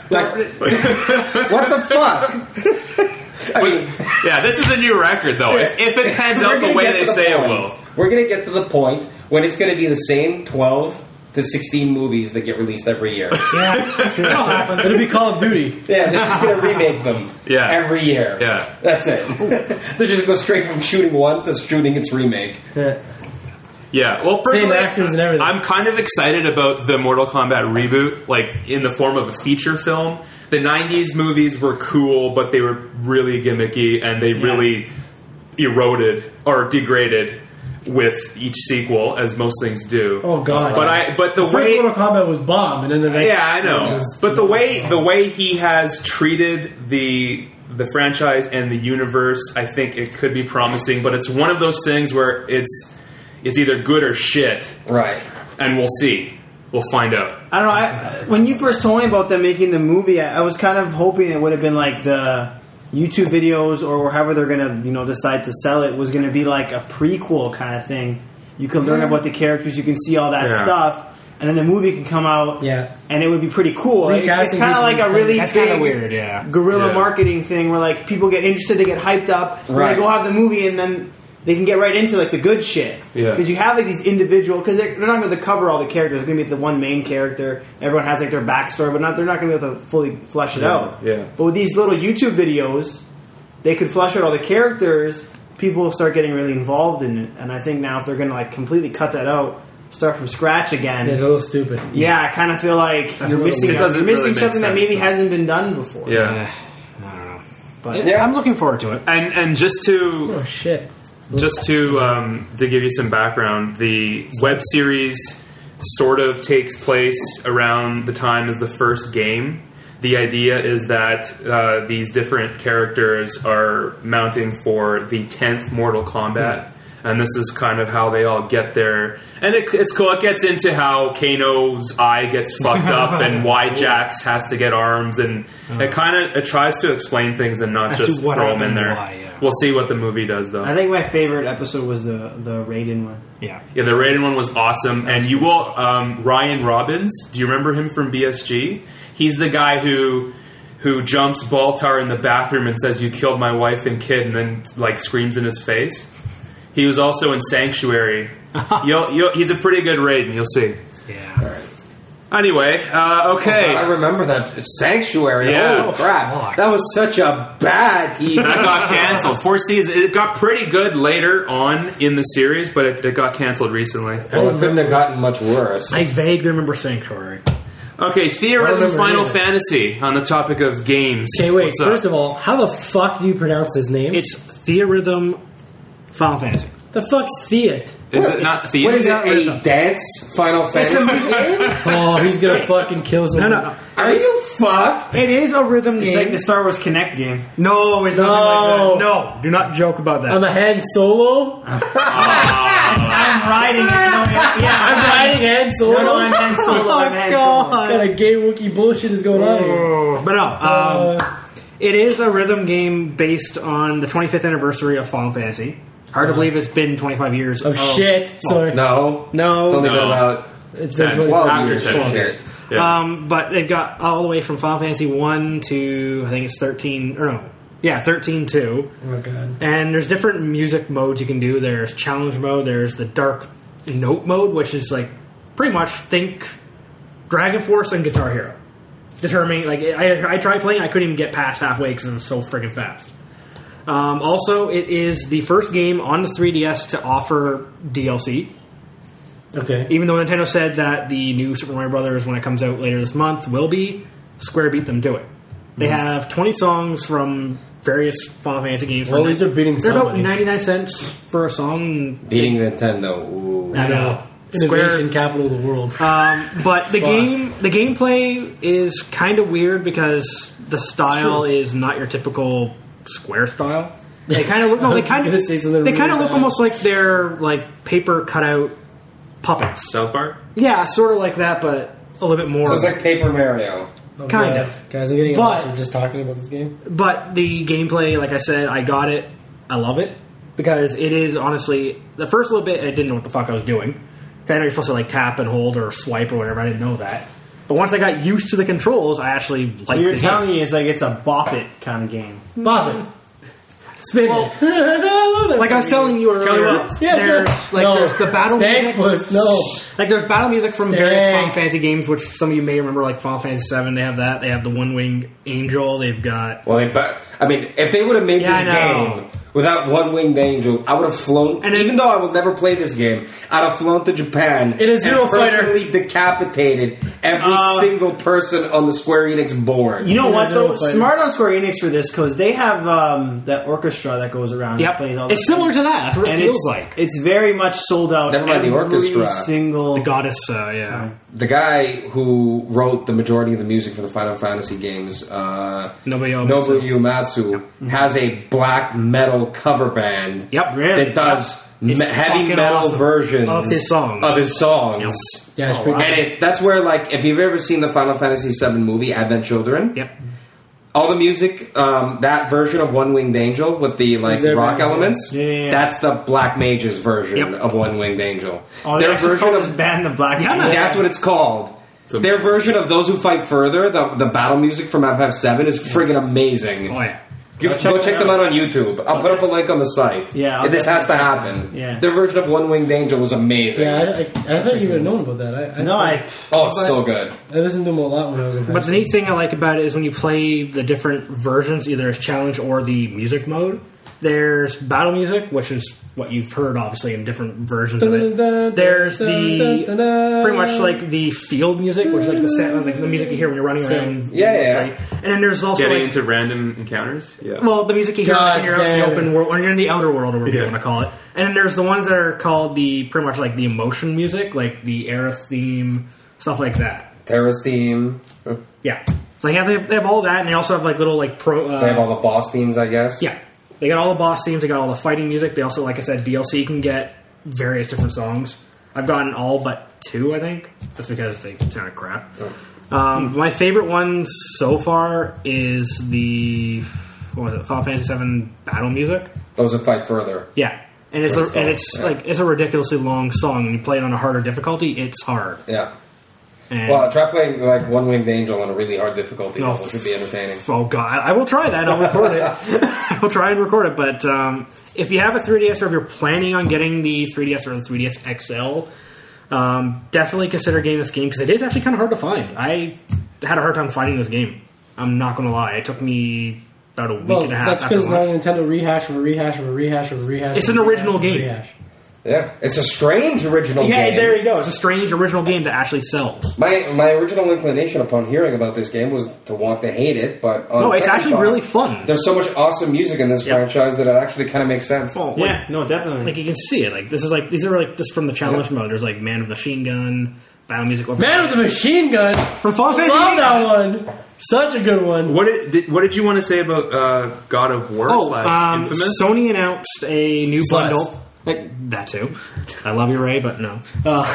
What the fuck? I mean, Yeah, this is a new record, though. If it pans out the way they say it will. We're going to get to the point when it's going to be the same 12 to 16 movies that get released every year. Yeah, that'll happen. It'll be Call of Duty. Yeah, they're just going to remake them every year. Yeah. That's it. They're just going to go straight from shooting one to shooting its remake. Yeah. Yeah, well, personally, Same actors and everything. I'm kind of excited about the Mortal Kombat reboot, like, in the form of a feature film. The 90s movies were cool, but they were really gimmicky, and they really eroded or degraded with each sequel, as most things do. Oh God! But the first way Mortal Kombat was bomb, and then the next. Yeah, I know. But the way he has treated the franchise and the universe, I think it could be promising. But it's one of those things where it's either good or shit, Right. and we'll see. We'll find out. I don't know. When you first told me about them making the movie, I was kind of hoping it would have been like the YouTube videos or however they're going to, decide to sell it was going to be like a prequel kind of thing. You can learn about the characters, you can see all that stuff, and then the movie can come out, and it would be pretty cool. It's kind of like a really That's big kind of weird, yeah. guerrilla marketing thing where like people get interested, they get hyped up, and they go have the movie, and then they can get right into like the good shit. Yeah. Because you have like these individual, because they're not going to cover all the characters. They're going to be the one main character. Everyone has like their backstory, but they're not going to be able to fully flesh it out. Yeah. But with these little YouTube videos, they could flesh out all the characters. People will start getting really involved in it. And I think now if they're going to like completely cut that out, start from scratch again. It's a little stupid. Yeah, I kind of feel like you're missing something that maybe hasn't been done before. Yeah. I don't know. But I'm looking forward to it. And just to Oh shit! to give you some background, the web series sort of takes place around the time as the first game. The idea is that these different characters are mounting for the 10th Mortal Kombat, and this is kind of how they all get there. And it's cool. It gets into how Kano's eye gets fucked up and why Jax has to get arms, and it tries to explain things and not just what throw them in happened there. and why, yeah. We'll see what the movie does, though. I think my favorite episode was the Raiden one. Yeah. Yeah, the Raiden one was awesome. And you will... Ryan Robbins, do you remember him from BSG? He's the guy who jumps Baltar in the bathroom and says, "You killed my wife and kid," and then like screams in his face. He was also in Sanctuary. He's a pretty good Raiden, you'll see. Yeah. All right. Anyway, okay. I remember that Sanctuary. Yeah. Holy crap. That was such a bad TV. That got canceled. 4 seasons. It got pretty good later on in the series, but it got canceled recently. Well, it couldn't have gotten much worse. I vaguely remember Sanctuary. Okay, Theorhythm Final Fantasy on the topic of games. Okay, wait. What's up? First of all, how the fuck do you pronounce his name? It's Theorhythm Final Fantasy. The fuck's Theat? Is it not What Theorhythm? is it, a dance Final Fantasy game? Oh, he's gonna fucking kill someone. No. Are you fucked? It is a rhythm It's game. like the Star Wars Kinect game. No, it's nothing like that. No, do not joke about that. I'm a Han Solo. I'm riding it. I'm riding Han Solo. No, I'm Han Solo. I'm Han Solo. What kind of gay Wookiee bullshit is going on here? But no, it is a rhythm game based on the 25th anniversary of Final Fantasy. Hard to believe it's been 25 years. Oh shit! Sorry, No. It's No. only been about it's been 10, 12 After years. 10 Shit. Yeah. But they've got all the way from Final Fantasy 1 to, I think it's 13, or no. Yeah, 13-2. Oh god. And there's different music modes you can do. There's challenge mode. There's the dark note mode, which is like pretty much think Dragon Force and Guitar Hero. determining. Like I tried playing, I couldn't even get past halfway because it was so friggin' fast. Also, it is the first game on the 3DS to offer DLC. Okay. Even though Nintendo said that the new Super Mario Brothers, when it comes out later this month, will be, Square beat them to it. They have 20 songs from various Final Fantasy games. Well, these are beating They're about somebody. 99 cents for a song. Beating Nintendo. Ooh. I know. Innovation capital of the world. But the gameplay is kind of weird because the style is not your typical Square style. They kind of look. No, they kind of look almost like they're like paper cutout puppets. South Park? Yeah, sort of like that, but a little bit more. So it's like Paper Mario. Oh, kind God. of. Guys, I'm getting But- lost. We're just talking about this game. But the gameplay, like I said, I got it. I love it because it is honestly the first little bit. I didn't know what the fuck I was doing. I know you're supposed to like tap and hold or swipe or whatever. I didn't know that. But once I got used to the controls, I actually liked So you're the telling game. me it's like it's a bop it kind of game. Bop it. Spin Well, it. Like I was telling you earlier, there's the battle music. No. Like there's battle music from Stank. various Final Fantasy games, which some of you may remember, like Final Fantasy VII. They have that. They have the One Winged Angel. They've got Well, I mean, if they would have made Yeah, I this know. game without One Winged Angel, I would have flown. And then- even though I will never play this game, I'd have flown to Japan In a Zero and Fighter. personally decapitated every single person on the Square Enix board. You know Yeah, what Zero though? Fighter. Smart on Square Enix for this because they have that orchestra that goes around. Yep. And plays all It's the similar to that. That's what it and feels it's like. It's very much sold out. Never mind the every orchestra. Single The goddess, yeah. The guy who wrote the majority of the music for the Final Fantasy games, Nobuo Uematsu, has a black metal cover band Yep. that does It's heavy fucking metal awesome. versions Of his songs. Yeah, it's pretty And that's where, like, if you've ever seen the Final Fantasy VII movie, Advent Children, Yep. all the music, that version of One Winged Angel with the like Is there rock back- elements, Yeah. that's the Black Mage's version Yep. of One Winged Angel. Oh, their version of this band, the Black. Yeah, Angel. That's what it's called. So- Their version of Those Who Fight Further, the battle music from FF7 is friggin' amazing. Oh yeah. Go check them out on YouTube. I'll put up a link on the site. Yeah, I'll this has to definitely check happen. Yeah. Their version of One Winged Angel was amazing. Yeah, I thought you would have known about that. Oh, it's so good. I listened to him a lot when I was in high But the school. neat thing I like about it is when you play the different versions, either as challenge or the music mode, there's battle music, which is what you've heard obviously in different versions of it. There's the pretty much like the field music, which is like the sound, like the music you hear when you're running around. Yeah. And then there's also Getting like, into random encounters? Yeah. well, the music you hear God when you're out in the damn. open world, when you're in the outer world, or whatever you Yeah. want to call it. And then there's the ones that are called the pretty much like the emotion music, like the Aerith theme, stuff like that. Terra's theme. Yeah. So yeah, they have all that, and they also have like little like pro. They have all the boss themes, I guess. Yeah. They got all the boss themes, they got all the fighting music. They also, like I said, DLC can get various different songs. I've gotten all but 2, I think, just because they sounded crap. My favorite one so far is the Final Fantasy VII battle music. Those Who Fight Further. Yeah, and it's That's it's yeah. like it's a ridiculously long song. When you play it on a harder difficulty, it's hard. Yeah. And Well, try playing like One Winged Angel on a really hard difficulty No. level. It should be entertaining. oh god, I will try that. I'll record it. I will try and record it. But if you have a 3DS or if you're planning on getting the 3DS or the 3DS XL, definitely consider getting this game because it is actually kind of hard to find. I had a hard time finding this game. I'm not going to lie. It took me about a week and a half. That's after because now launch. Nintendo rehash of a rehash of a rehash of a rehash. It's of an a rehash original of a game. rehash. Yeah, it's a strange original Yeah, game. there you go. It's a strange original game that actually sells. My original inclination upon hearing about this game was to want to hate it, but on No, it's second actually thought, really fun. There's so much awesome music in this Yep. franchise that it actually kind of makes sense. Oh, like, Yeah, no, definitely. like you can see it. Like this is like these are like just from the challenge mode. There's like Man with Machine Gun, battle music. Over Man with the Machine Gun. from Final Fantasy. Love VIII. that one. Such a good one. What did you want to say about God of War / Infamous? Sony announced a new Sluts. bundle. Like, that too. I love you, Ray, but no.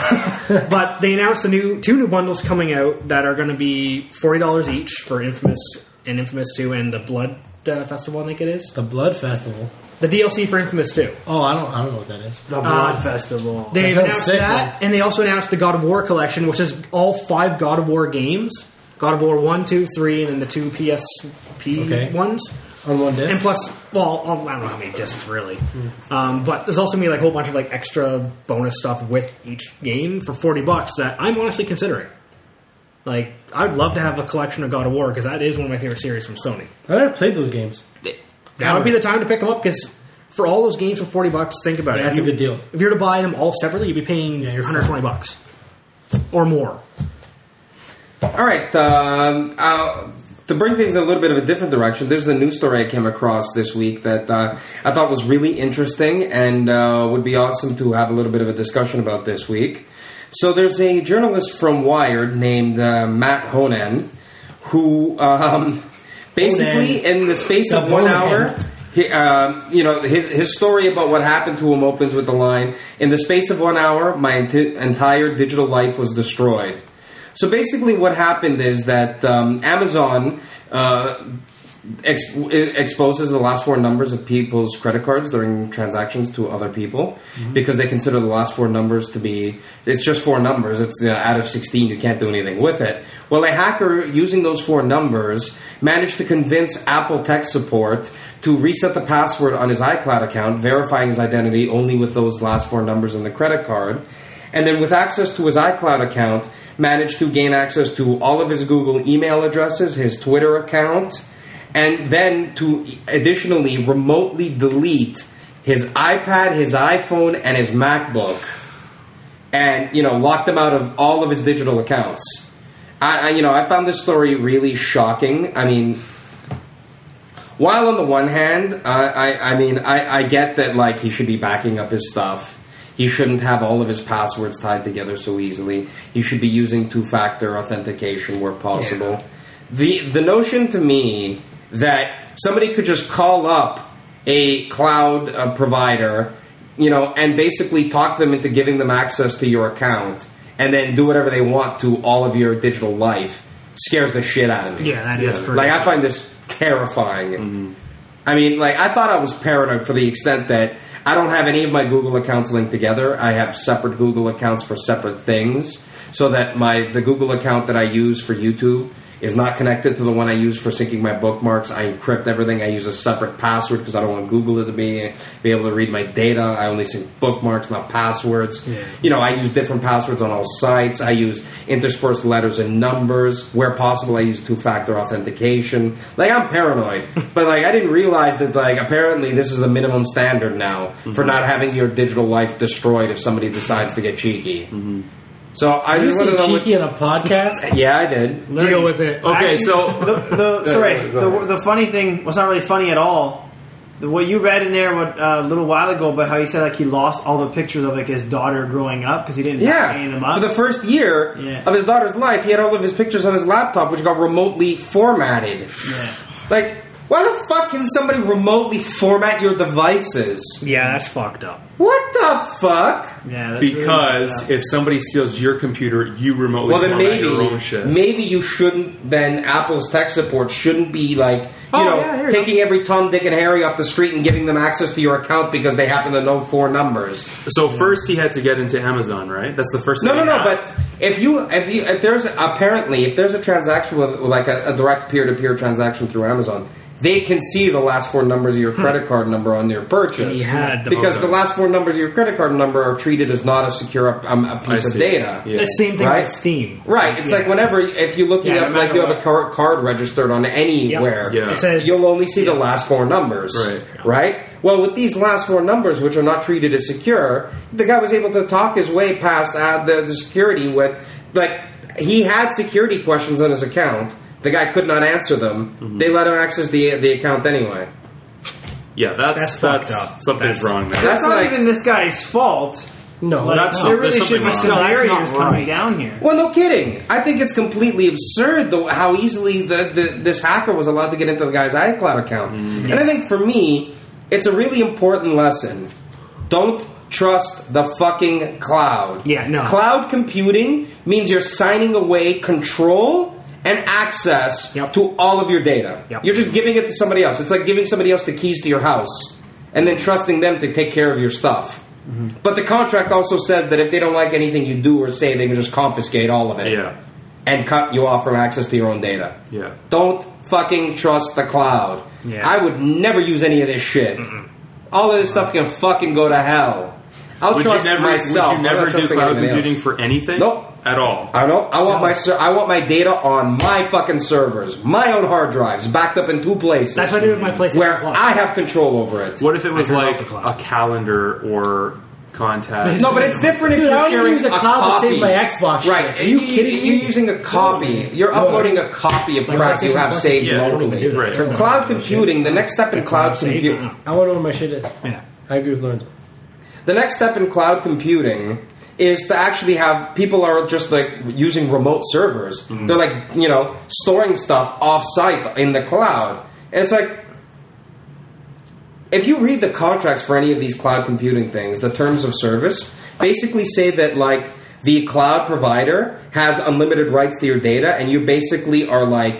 But they announced two new bundles coming out that are going to be $40 each for Infamous and Infamous 2 and the Blood Festival, I think it is. The Blood Festival. The DLC for Infamous 2. Oh, I don't know what that is. the Blood Festival. They've That sounds announced sick, that, man. and they also announced the God of War collection, which is all 5 God of War games. God of War 1, 2, 3, and then the 2 PSP Okay. ones. On one disc. And plus, well, I don't know how many discs really, but there's also gonna be like a whole bunch of like extra bonus stuff with each game for $40 that I'm honestly considering. Like, I'd love to have a collection of God of War because that is one of my favorite series from Sony. I never played those games. That would be the time to pick them up because for all those games for $40, think about it. That's a good deal. If you were to buy them all separately, you'd be paying $120 or more. All right. To bring things in a little bit of a different direction, there's a news story I came across this week that I thought was really interesting and would be awesome to have a little bit of a discussion about this week. So there's a journalist from Wired named Matt Honan who basically in the space of 1 hour... his story about what happened to him opens with the line, "In the space of 1 hour, my entire digital life was destroyed." So basically what happened is that Amazon exposes the last four numbers of people's credit cards during transactions to other people because they consider the last four numbers to be, it's just four numbers, it's out of 16, you can't do anything with it. Well, a hacker using those four numbers managed to convince Apple tech support to reset the password on his iCloud account, verifying his identity only with those last four numbers in the credit card. And then with access to his iCloud account, managed to gain access to all of his Google email addresses, his Twitter account, and then to additionally remotely delete his iPad, his iPhone, and his MacBook, and lock them out of all of his digital accounts. I found this story really shocking. I mean, while on the one hand, I get that he should be backing up his stuff. He shouldn't have all of his passwords tied together so easily. He should be using two-factor authentication where possible. Yeah. The notion to me that somebody could just call up a cloud provider, and basically talk them into giving them access to your account and then do whatever they want to all of your digital life scares the shit out of me. Yeah, that is pretty I find this terrifying. Mm-hmm. I mean, I thought I was paranoid for the extent that I don't have any of my Google accounts linked together. I have separate Google accounts for separate things, so that the Google account that I use for YouTube is not connected to the one I use for syncing my bookmarks. I encrypt everything. I use a separate password because I don't want Google to be able to read my data. I only sync bookmarks, not passwords. Yeah. I use different passwords on all sites. I use interspersed letters and numbers. Where possible, I use two-factor authentication. I'm paranoid. But, I didn't realize that, apparently this is the minimum standard now for not having your digital life destroyed if somebody decides to get cheeky. Mm-hmm. So I just want to know cheeky on a podcast. Yeah, I did. Deal with it. Okay, actually, the funny thing, well, it's not really funny at all. What you read in there a little while ago about how he said he lost all the pictures of his daughter growing up because he didn't back any of them up. For the first year of his daughter's life, he had all of his pictures on his laptop, which got remotely formatted. Yeah. Why the fuck can somebody remotely format your devices? Yeah, that's fucked up. What the fuck? Yeah, that's because really if somebody steals your computer, you remotely format your own shit. Maybe you shouldn't. Then Apple's tech support shouldn't be taking every Tom, Dick, and Harry off the street and giving them access to your account because they happen to know four numbers. So first he had to get into Amazon, right? That's the first thing. No. But if there's a transaction with a direct peer-to-peer transaction through Amazon, they can see the last four numbers of your credit card number on your purchase. Because the last four numbers of your credit card number are treated as not a secure a piece of data. Yeah. The same thing with Steam. Right. It's whenever, if you're looking up, you have a card registered on anywhere, it says, you'll only see the last four numbers. Right? Well, with these last four numbers, which are not treated as secure, the guy was able to talk his way past the security with, he had security questions on his account. The guy could not answer them. Mm-hmm. They let him access the account anyway. Yeah, that's fucked up. Something's wrong there. That's not even this guy's fault. No, there really should be some barriers coming down here. Well, no kidding. I think it's completely absurd how easily this hacker was allowed to get into the guy's iCloud account. Mm-hmm. And I think for me, it's a really important lesson. Don't trust the fucking cloud. Yeah, no. Cloud computing means you're signing away control and access to all of your data. Yep. You're just giving it to somebody else. It's like giving somebody else the keys to your house and then trusting them to take care of your stuff. Mm-hmm. But the contract also says that if they don't like anything you do or say, they can just confiscate all of it and cut you off from access to your own data. Yeah. Don't fucking trust the cloud. Yeah. I would never use any of this shit. Mm-mm. All of this stuff can fucking go to hell. I'll trust myself. Would you never do cloud computing for anything? Nope. at all. I don't. I want my data on my fucking servers, my own hard drives, backed up in 2 places. That's what I do with my PlayStation where Plus. I have control over it. What if it was I turn like off the cloud. a calendar or contact? No, but it's different if Dude, I you're don't sharing use the a cloud to copy. save my Xbox Right? shit. Are you kidding me? You're using a copy. You're uploading a copy of crap you have saved Yeah, locally. right. Turn that Cloud on. computing. The next step in cloud Save computing. it. I want to know where my shit is. Yeah. I agree with Lorenzo. The next step in cloud computing is to actually have people are just like using remote servers. They're like, storing stuff off site in the cloud. And it's like, if you read the contracts for any of these cloud computing things, the terms of service basically say that like the cloud provider has unlimited rights to your data, and you basically are like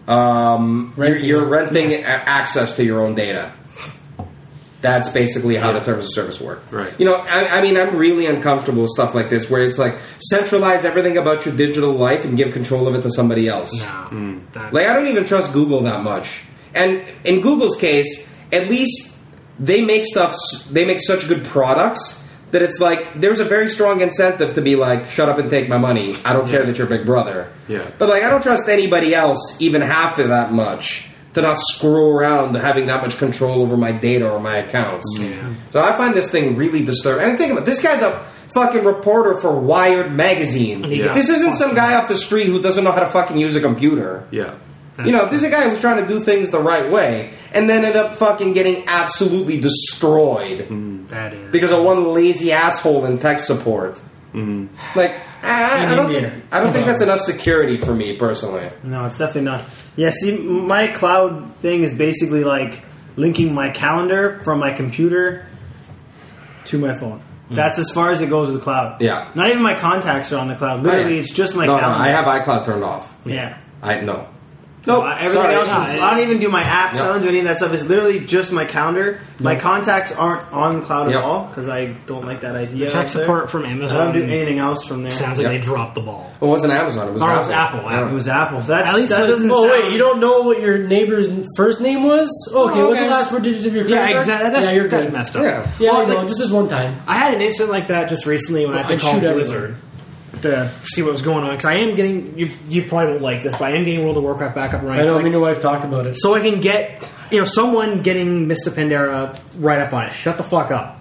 you're renting access to your own data. That's basically how the terms of service work. Right. I mean, I'm really uncomfortable with stuff like this, where it's like centralize everything about your digital life and give control of it to somebody else. No. Like, I don't even trust Google that much. And in Google's case, at least they make such good products that it's like there's a very strong incentive to be like, shut up and take my money. I don't care that you're Big Brother. Yeah. But like, I don't trust anybody else even half of that much to not screw around having that much control over my data or my accounts. Yeah. So I find this thing really disturbing. And think about it, this guy's a fucking reporter for Wired magazine. Yeah. This isn't some guy off the street who doesn't know how to fucking use a computer. Yeah. This is a guy who's trying to do things the right way and then ended up fucking getting absolutely destroyed That is. because of one lazy asshole in tech support. Like, I don't think that's enough security for me personally. No, it's definitely not. Yeah, see, my cloud thing is basically like linking my calendar from my computer to my phone. That's as far as it goes with the cloud. Yeah. Not even my contacts are on the cloud. Literally, it's just my calendar. I have iCloud turned off. Yeah. No. Everything else is, I don't even do my apps. No. I don't do any of that stuff. It's literally just my calendar. My contacts aren't on cloud at Yep. all because I don't like that idea. Tech out there. support from I Amazon. don't do anything else from there. Sounds like Yep. they dropped the ball. It wasn't Amazon. It was Or it Apple. was Apple. Yeah. It was Apple. That doesn't. Oh sound- wait, you don't know what your neighbor's first name was? Okay, what's the okay. last 4 digits of your Yeah, credit card? exactly. Yeah, you're That's good. messed up. Yeah. Yeah, Well, I know, like, just this one time. I had an incident like that just recently when I had to I'd call shoot everyone. Blizzard to see what was going on because I am getting. You probably won't like this, but I am getting World of Warcraft back up and running. I know, so me and your wife talked about it. So I can get, someone getting Mr. Pandera right up on it. Shut the fuck up.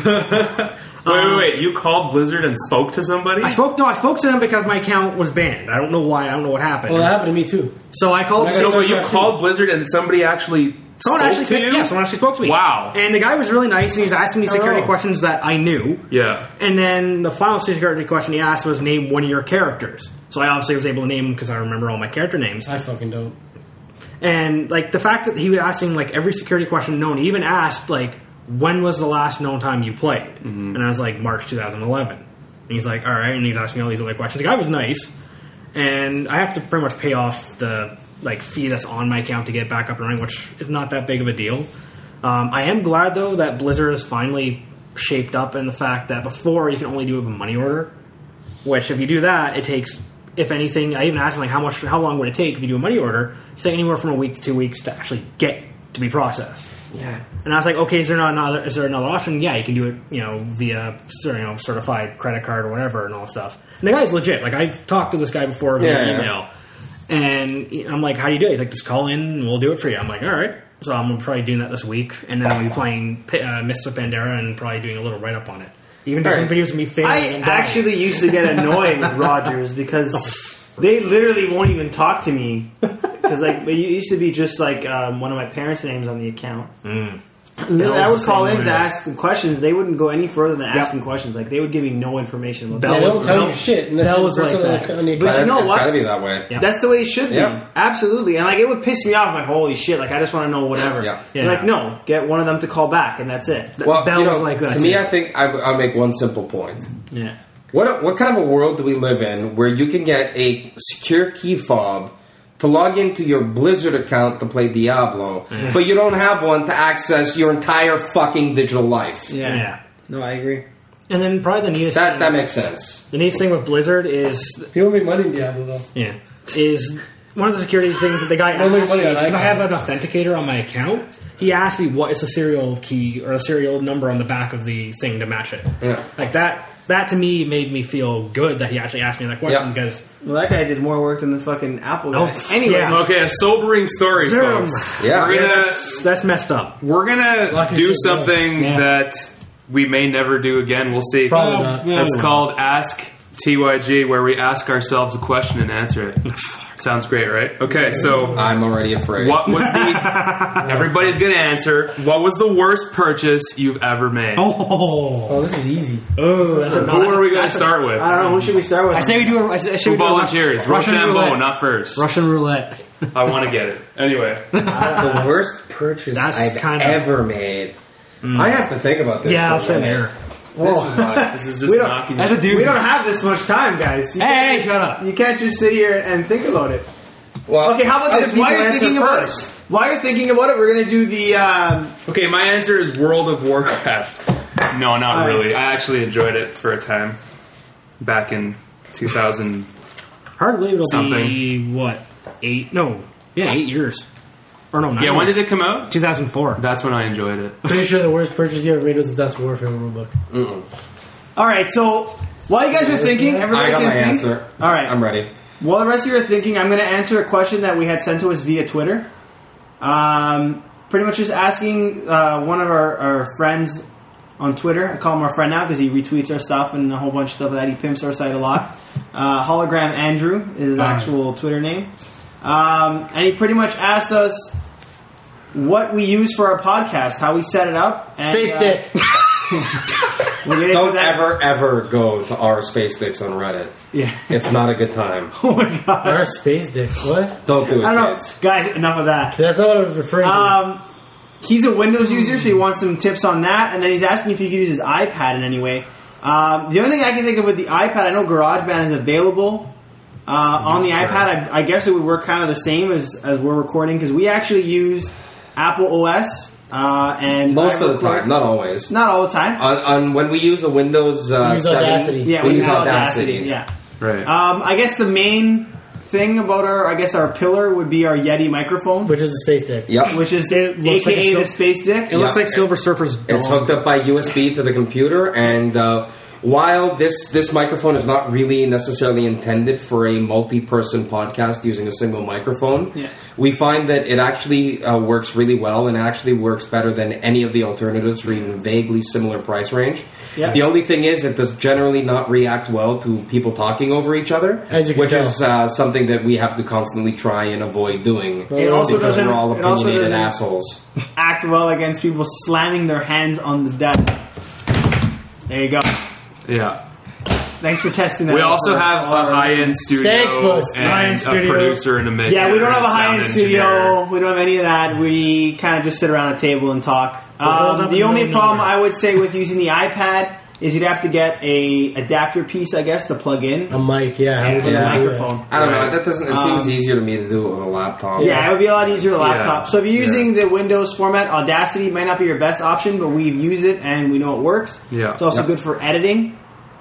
Wait. You called Blizzard and spoke to somebody? I spoke to them because my account was banned. I don't know why. I don't know what happened. Well, that happened to me too. So I called. Like I No, said, but you called Blizzard and somebody actually Someone spoke actually, to you? yeah, someone actually spoke to me. Wow. And the guy was really nice, and he was asking me security Oh. questions that I knew. Yeah. And then the final security question he asked was name one of your characters. So I obviously was able to name them because I remember all my character names. I fucking don't. And like the fact that he was asking like every security question known, he even asked like, when was the last known time you played? And I was like, March 2011. And he's like, all right. And he's asking me all these other questions. The guy was nice, and I have to pretty much pay off the like fee that's on my account to get back up and running, which is not that big of a deal. I am glad though that Blizzard is finally shaped up in the fact that before you can only do it with a money order, which if you do that, it takes, if anything, I even asked him like how long would it take if you do a money order? He's like anywhere from a week to 2 weeks to actually get to be processed. Yeah. And I was like, okay, is there another option? Yeah, you can do it, via certified credit card or whatever and all that stuff. And the guy's legit. Like I've talked to this guy before via Yeah. email, and I'm like, how do you do it? He's like, just call in and we'll do it for you. I'm like, all right. So I'm probably doing that this week, and then I'll be playing Mr. Pandera and probably doing a little write up on it. Even do some videos of me failing. I and dying. actually used to get annoyed with Rogers because they literally won't even talk to me. Because like it used to be just like one of my parents' names on the account. And then I would call in to ask them questions. They wouldn't go any further than asking questions. Like they would give me no information. About That Yeah, that. they don't tell you shit. that was like that. But you know It's what? gotta be that way. Yeah. That's the way it should be. Yeah. Absolutely. And like it would piss me off. I'm like, holy shit! Like I just want to know whatever. Yeah. Yeah. Like no, get one of them to call back, and that's it. Well, That was like that, to me, too. I think I'll make one simple point. Yeah. What kind of a world do we live in where you can get a secure key fob to log into your Blizzard account to play Diablo, but you don't have one to access your entire fucking digital life? Yeah. Yeah. No, I agree. And then probably the neatest That makes sense. the neatest thing with Blizzard is People make money in Diablo though. is one of the security things that the guy Don't make asked me, money on because I iCloud. have an authenticator on my account. He asked me what is the serial key or a serial number on the back of the thing to match it. Yeah. Like that that to me made me feel good that he actually asked me that question Yeah. because Well, that guy did more work than the fucking Apple guy. Oh, Anyway, yeah. Okay, a sobering story, Zoom. folks. Yeah. that's messed up. We're gonna Lucky do shit, something yeah. that we may never do again. We'll see. Probably not. It's called Ask TYG, where we ask ourselves a question and answer it. Sounds great, right? Okay, so I'm already afraid. what was the? Everybody's gonna answer. What was the worst purchase you've ever made? Oh, this is easy. That's a Who are we gonna start with? I don't know. Who should we start with? I say we do. I say Who we do a volunteers? Russian Rochambeau, roulette. not first. Russian roulette. I want to get it. Anyway, The worst purchase That's I've kinda- ever made. I have to think about this. Yeah, for I'll a say minute. there. this is just We don't- knocking. That's a dude. We don't have this much time, guys. You Hey, can't- shut up. You can't just sit here and think about it. Well, Okay, how about other this? While people you're answer thinking about first. it, while you're thinking about it, we're gonna do the. Okay, my answer is World of Warcraft. No, not All right. really. I actually enjoyed it for a time back in 2000. Hard to believe it'll be Something. what 8? No, yeah, 8 years. Or no, 9 Yeah, when years. did it come out? 2004. That's when I enjoyed it. Pretty sure the worst purchase you ever made was the Dust Warfare rulebook. All right, so while you guys are thinking, everybody I got can my think. answer. All right, I'm ready. While the rest of you are thinking, I'm going to answer a question that we had sent to us via Twitter. Pretty much just asking one of our friends on Twitter. I call him our friend now because he retweets our stuff and a whole bunch of stuff like that. He pimps our site a lot. Hologram Andrew is his actual Twitter name. And he pretty much asked us what we use for our podcast, how we set it up. And, Space Dick. We'll get into Don't that. ever go to our space dicks on Reddit. Yeah. It's not a good time. Oh my god. Our Space Dick. What? Don't do it, I don't know. kids. Guys, enough of that. That's not what I was referring to. He's a Windows user, so he wants some tips on that. And then he's asking if he could use his iPad in any way. The only thing I can think of with the iPad, I know GarageBand is available on the iPad. I guess it would work kind of the same as we're recording because we actually use Apple OS. And Most I of the record- time, not always. Not all the time. On when we use a Windows use 7, Audacity. Yeah, we we use use Audacity. Yeah. Right. I guess the main thing about our pillar would be our Yeti microphone, Which is the Space Dick. Yep. which is It looks like AKA a the sil- Space Dick. It looks Yeah. like Silver Surfer's dog. It's hooked up by USB to the computer, and while this microphone is not really necessarily intended for a multi-person podcast using a single microphone, Yeah. we find that it actually works really well, and actually works better than any of the alternatives for even vaguely similar price range. Yeah. The only thing is, it does generally not react well to people talking over each other, As you can which tell. is something that we have to constantly try and avoid doing. It also because doesn't. we're all It also opinionated doesn't assholes. act well against people slamming their hands on the desk. There you go. Yeah. Thanks for testing that. We out also for have all a our high-end listeners. Stank studio puss. High-end and a studio. producer and a mixer. Yeah, we don't have and a high-end sound studio. engineer. We don't have any of that. We kind of just sit around a table and talk. hold up The a only million problem number. I would say with using the iPad is you'd have to get a adapter piece, I guess, to plug in A mic, yeah. How would for you the do that? microphone. I don't know. Right. That doesn't. It seems easier to me to do it with a laptop. Yeah, it would be a lot easier with a laptop. Yeah. So if you're using the Windows format, Audacity might not be your best option, but we've used it and we know it works. Yeah. It's also Yep. good for editing.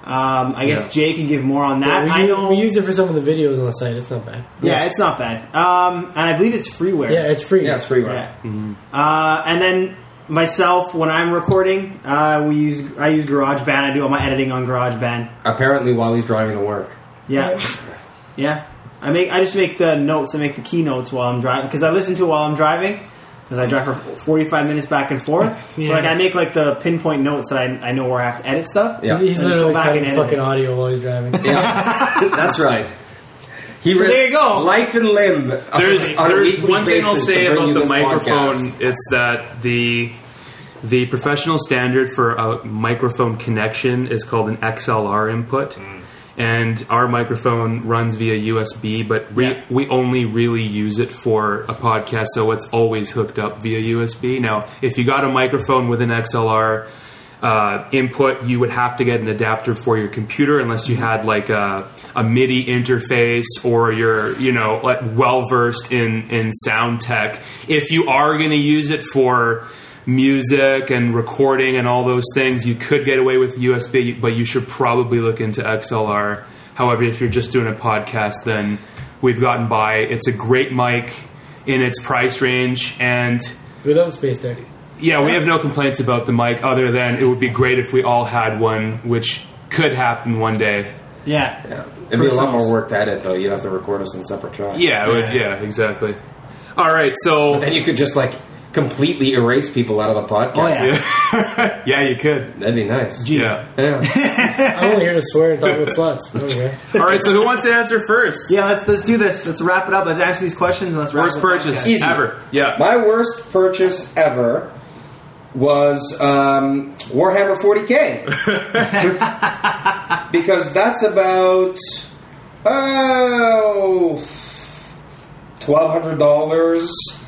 I guess Yeah. Jay can give more on that. Yeah, I know. we used it for some of the videos on the site. It's not bad. Yeah, it's not bad. And I believe it's freeware. Yeah, it's free. Yeah, it's freeware. Yeah. And then myself, when I'm recording, I use GarageBand. I do all my editing on GarageBand. Apparently, while he's driving to work. Yeah, yeah. I just make the notes. I make the keynotes while I'm driving because I listen to it while I'm driving because I drive for 45 minutes back and forth. Yeah. So like I make like the pinpoint notes that I know where I have to edit stuff. Yeah. He's I just go literally back cutting and edit fucking it. audio while he's driving. Yeah, that's right. He So risks there you go. life and limb. There's on a weekly one thing I'll basis say to bring about you the this microphone. podcast. It's that the professional standard for a microphone connection is called an XLR input. And our microphone runs via USB, but we only really use it for a podcast, so it's always hooked up via USB. Now, if you got a microphone with an XLR input, you would have to get an adapter for your computer unless you had like a MIDI interface or you're like well versed in sound tech. If you are going to use it for music and recording and all those things, you could get away with USB, but you should probably look into XLR. However, if you're just doing a podcast, then we've gotten by. It's a great mic in its price range, and We love the Space Dick. yeah, we have no complaints about the mic other than it would be great if we all had one, which could happen one day. Yeah. It'd be a lot more work to edit, though. You'd have to record us in separate tracks. Yeah, it would, yeah, exactly. All right, so Then you could just, like, completely erase people out of the podcast. Oh, yeah. yeah, you could. That'd be nice. Yeah. Yeah. I'm only here to swear and talk about sluts. Okay. All right, so who wants to answer first? Yeah, let's do this. Let's wrap it up. Let's answer these questions and let's wrap Worst it up. purchase Easy. ever. Yeah. My worst purchase ever was Warhammer 40K. Because that's about $1,200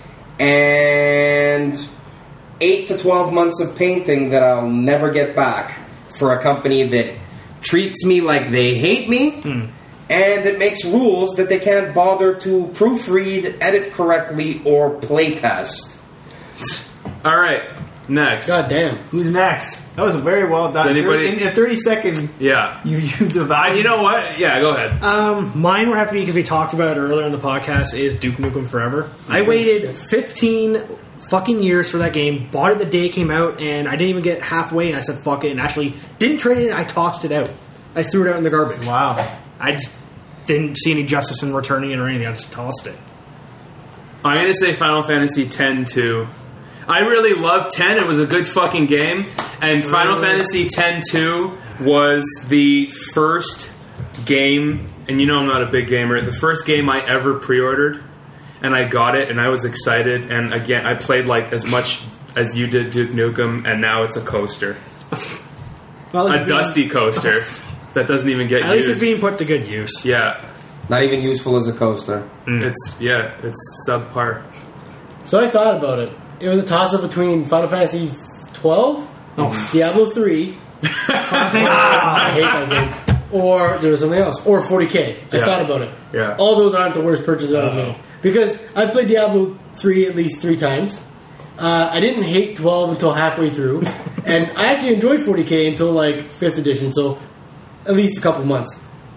and 8 to 12 months of painting that I'll never get back for a company that treats me like they hate me and that makes rules that they can't bother to proofread, edit correctly, or playtest. All right, next. God damn. Who's next? That was very well done. Does anybody- In a 30-second, Yeah. you divided. You know what? Yeah, go ahead. Mine would have to be, because we talked about it earlier in the podcast, is Duke Nukem Forever. I waited 15 fucking years for that game, bought it the day it came out, and I didn't even get halfway, and I said fuck it, and actually didn't trade it in, I tossed it out. I threw it out in the garbage. Wow. I just didn't see any justice in returning it or anything, I just tossed it. I'm going to say Final Fantasy X-2. I really loved 10. It was a good fucking game. And Final Fantasy X-2 was the first game, and you know I'm not a big gamer, the first game I ever pre-ordered. And I got it, and I was excited. And again, I played like as much as you did Duke Nukem, and now it's a coaster. Well, A dusty coaster that doesn't even get At used. least it's being put to good use. Yeah. Not even useful as a coaster. It's subpar. So I thought about it. It was a toss-up between Final Fantasy 12, Diablo 3, I hate that game, or there was something else, or 40K. I Yeah. thought about it. Yeah. All those aren't the worst purchases I've made. Because I've played Diablo 3 at least 3 times. I didn't hate 12 until halfway through. And I actually enjoyed 40K until like 5th edition, so at least a couple months.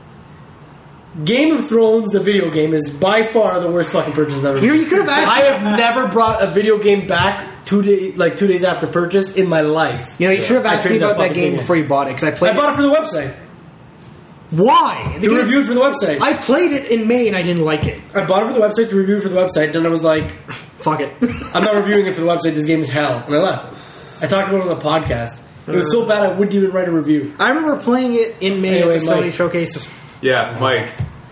Game of Thrones, the video game, is by far the worst fucking purchase I've ever made. You know, you could have asked. I have never brought a video game back 2 days after purchase in my life. You know, you should have I asked me traded about that that fucking game thing before you bought it, because I played I bought it for the website. Why? To review it for the website. I played it in May and I didn't like it. I bought it for the website to review it for the website, and then I was like, Fuck it. I'm not reviewing it for the website, this game is hell. And I left. I talked about it on the podcast. It was so bad I wouldn't even write a review. I remember playing it in May Anyway, at the Sony Mike. Showcase. Yeah, Mike.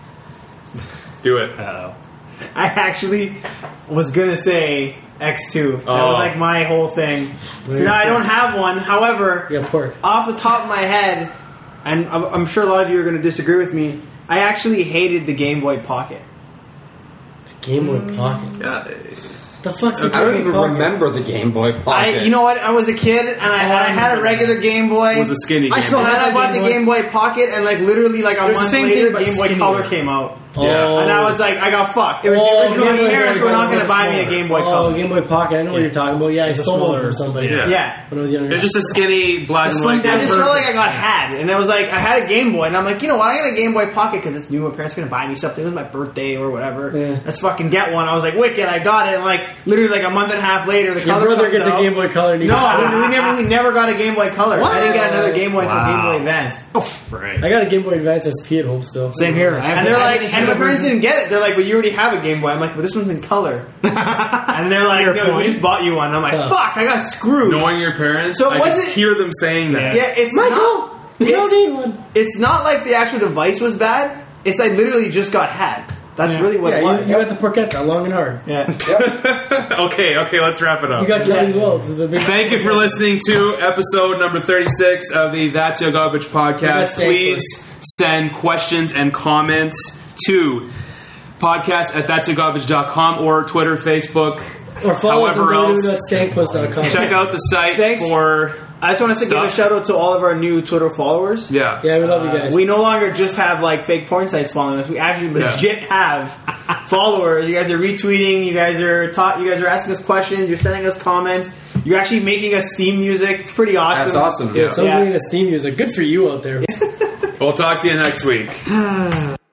Do it. I actually was gonna say X2. That was like my whole thing. So now I don't have one. However, Yeah, pork. Off the top of my head, and I'm sure a lot of you are going to disagree with me, I actually hated the Game Boy Pocket. Game Boy Pocket. The fuck's the I don't Game even Boy Pocket? remember the Game Boy Pocket. You know what? I was a kid, and I had a regular Game Boy. It was a skinny game. I still And then have I that bought the Game Boy. Game Boy Pocket, and like literally like a It was the month same later, thing, but Game Boy skinnier. Color came out. Oh. And I was like, I got fucked. It was Oh, the original. Game My Boy parents were not Color going to buy me a smaller. Game Boy Oh, Color. Game Boy Pocket. I know what you're talking about. Yeah, I It's a stole one smaller- from somebody Yeah. Yeah. when I was younger. It's just a skinny black and white I game. just felt like I got had, and I was like, I had a Game Boy, and I'm like, you know what? I got a Game Boy Pocket because it's new. My parents are gonna buy me something. It was my birthday or whatever. Yeah. Let's fucking get one. I was like, wicked. I got it, and like literally like a month and a half later, the Your color brother comes gets a out. Game Boy Color. And he No, goes, we never got a Game Boy Color. What? I didn't get another Game Boy until Game Boy Advance. Right. I got a Game Boy Advance SP at home still. Same here. And they're like, and my parents didn't get it. They're like, but you already have a Game Boy. I'm like, but this one's in color. And they're like, Fair no, point. we just bought you one. I'm like, Tough. fuck, I got screwed. Knowing your parents, So I was could it- hear them saying that. Yeah, it's Michael, not. you don't It's, need one. it's not like the actual device was bad. It's I literally just got had. That's really what Yeah, it was. you got the Porchetta, long and hard. Yeah. Okay, let's wrap it up. You got Kelly as well. So the big- Thank you for listening to episode number 36 of the That's Your Garbage podcast. That's Please send questions and comments to podcast@that'syourgarbage.com or Twitter, Facebook, Or follow us however on else. www.stankpuss.com. Check out the site Thanks. for... I just want to give a Stuff. shout out to all of our new Twitter followers. Yeah. Yeah, we love you guys. We no longer just have like fake porn sites following us. We actually Yeah. legit have followers. You guys are retweeting. You guys are asking us questions. You're sending us comments. You're actually making us theme music. It's pretty awesome. That's awesome. Yeah. Somebody in a Steam music. Good for you out there. We'll talk to you next week.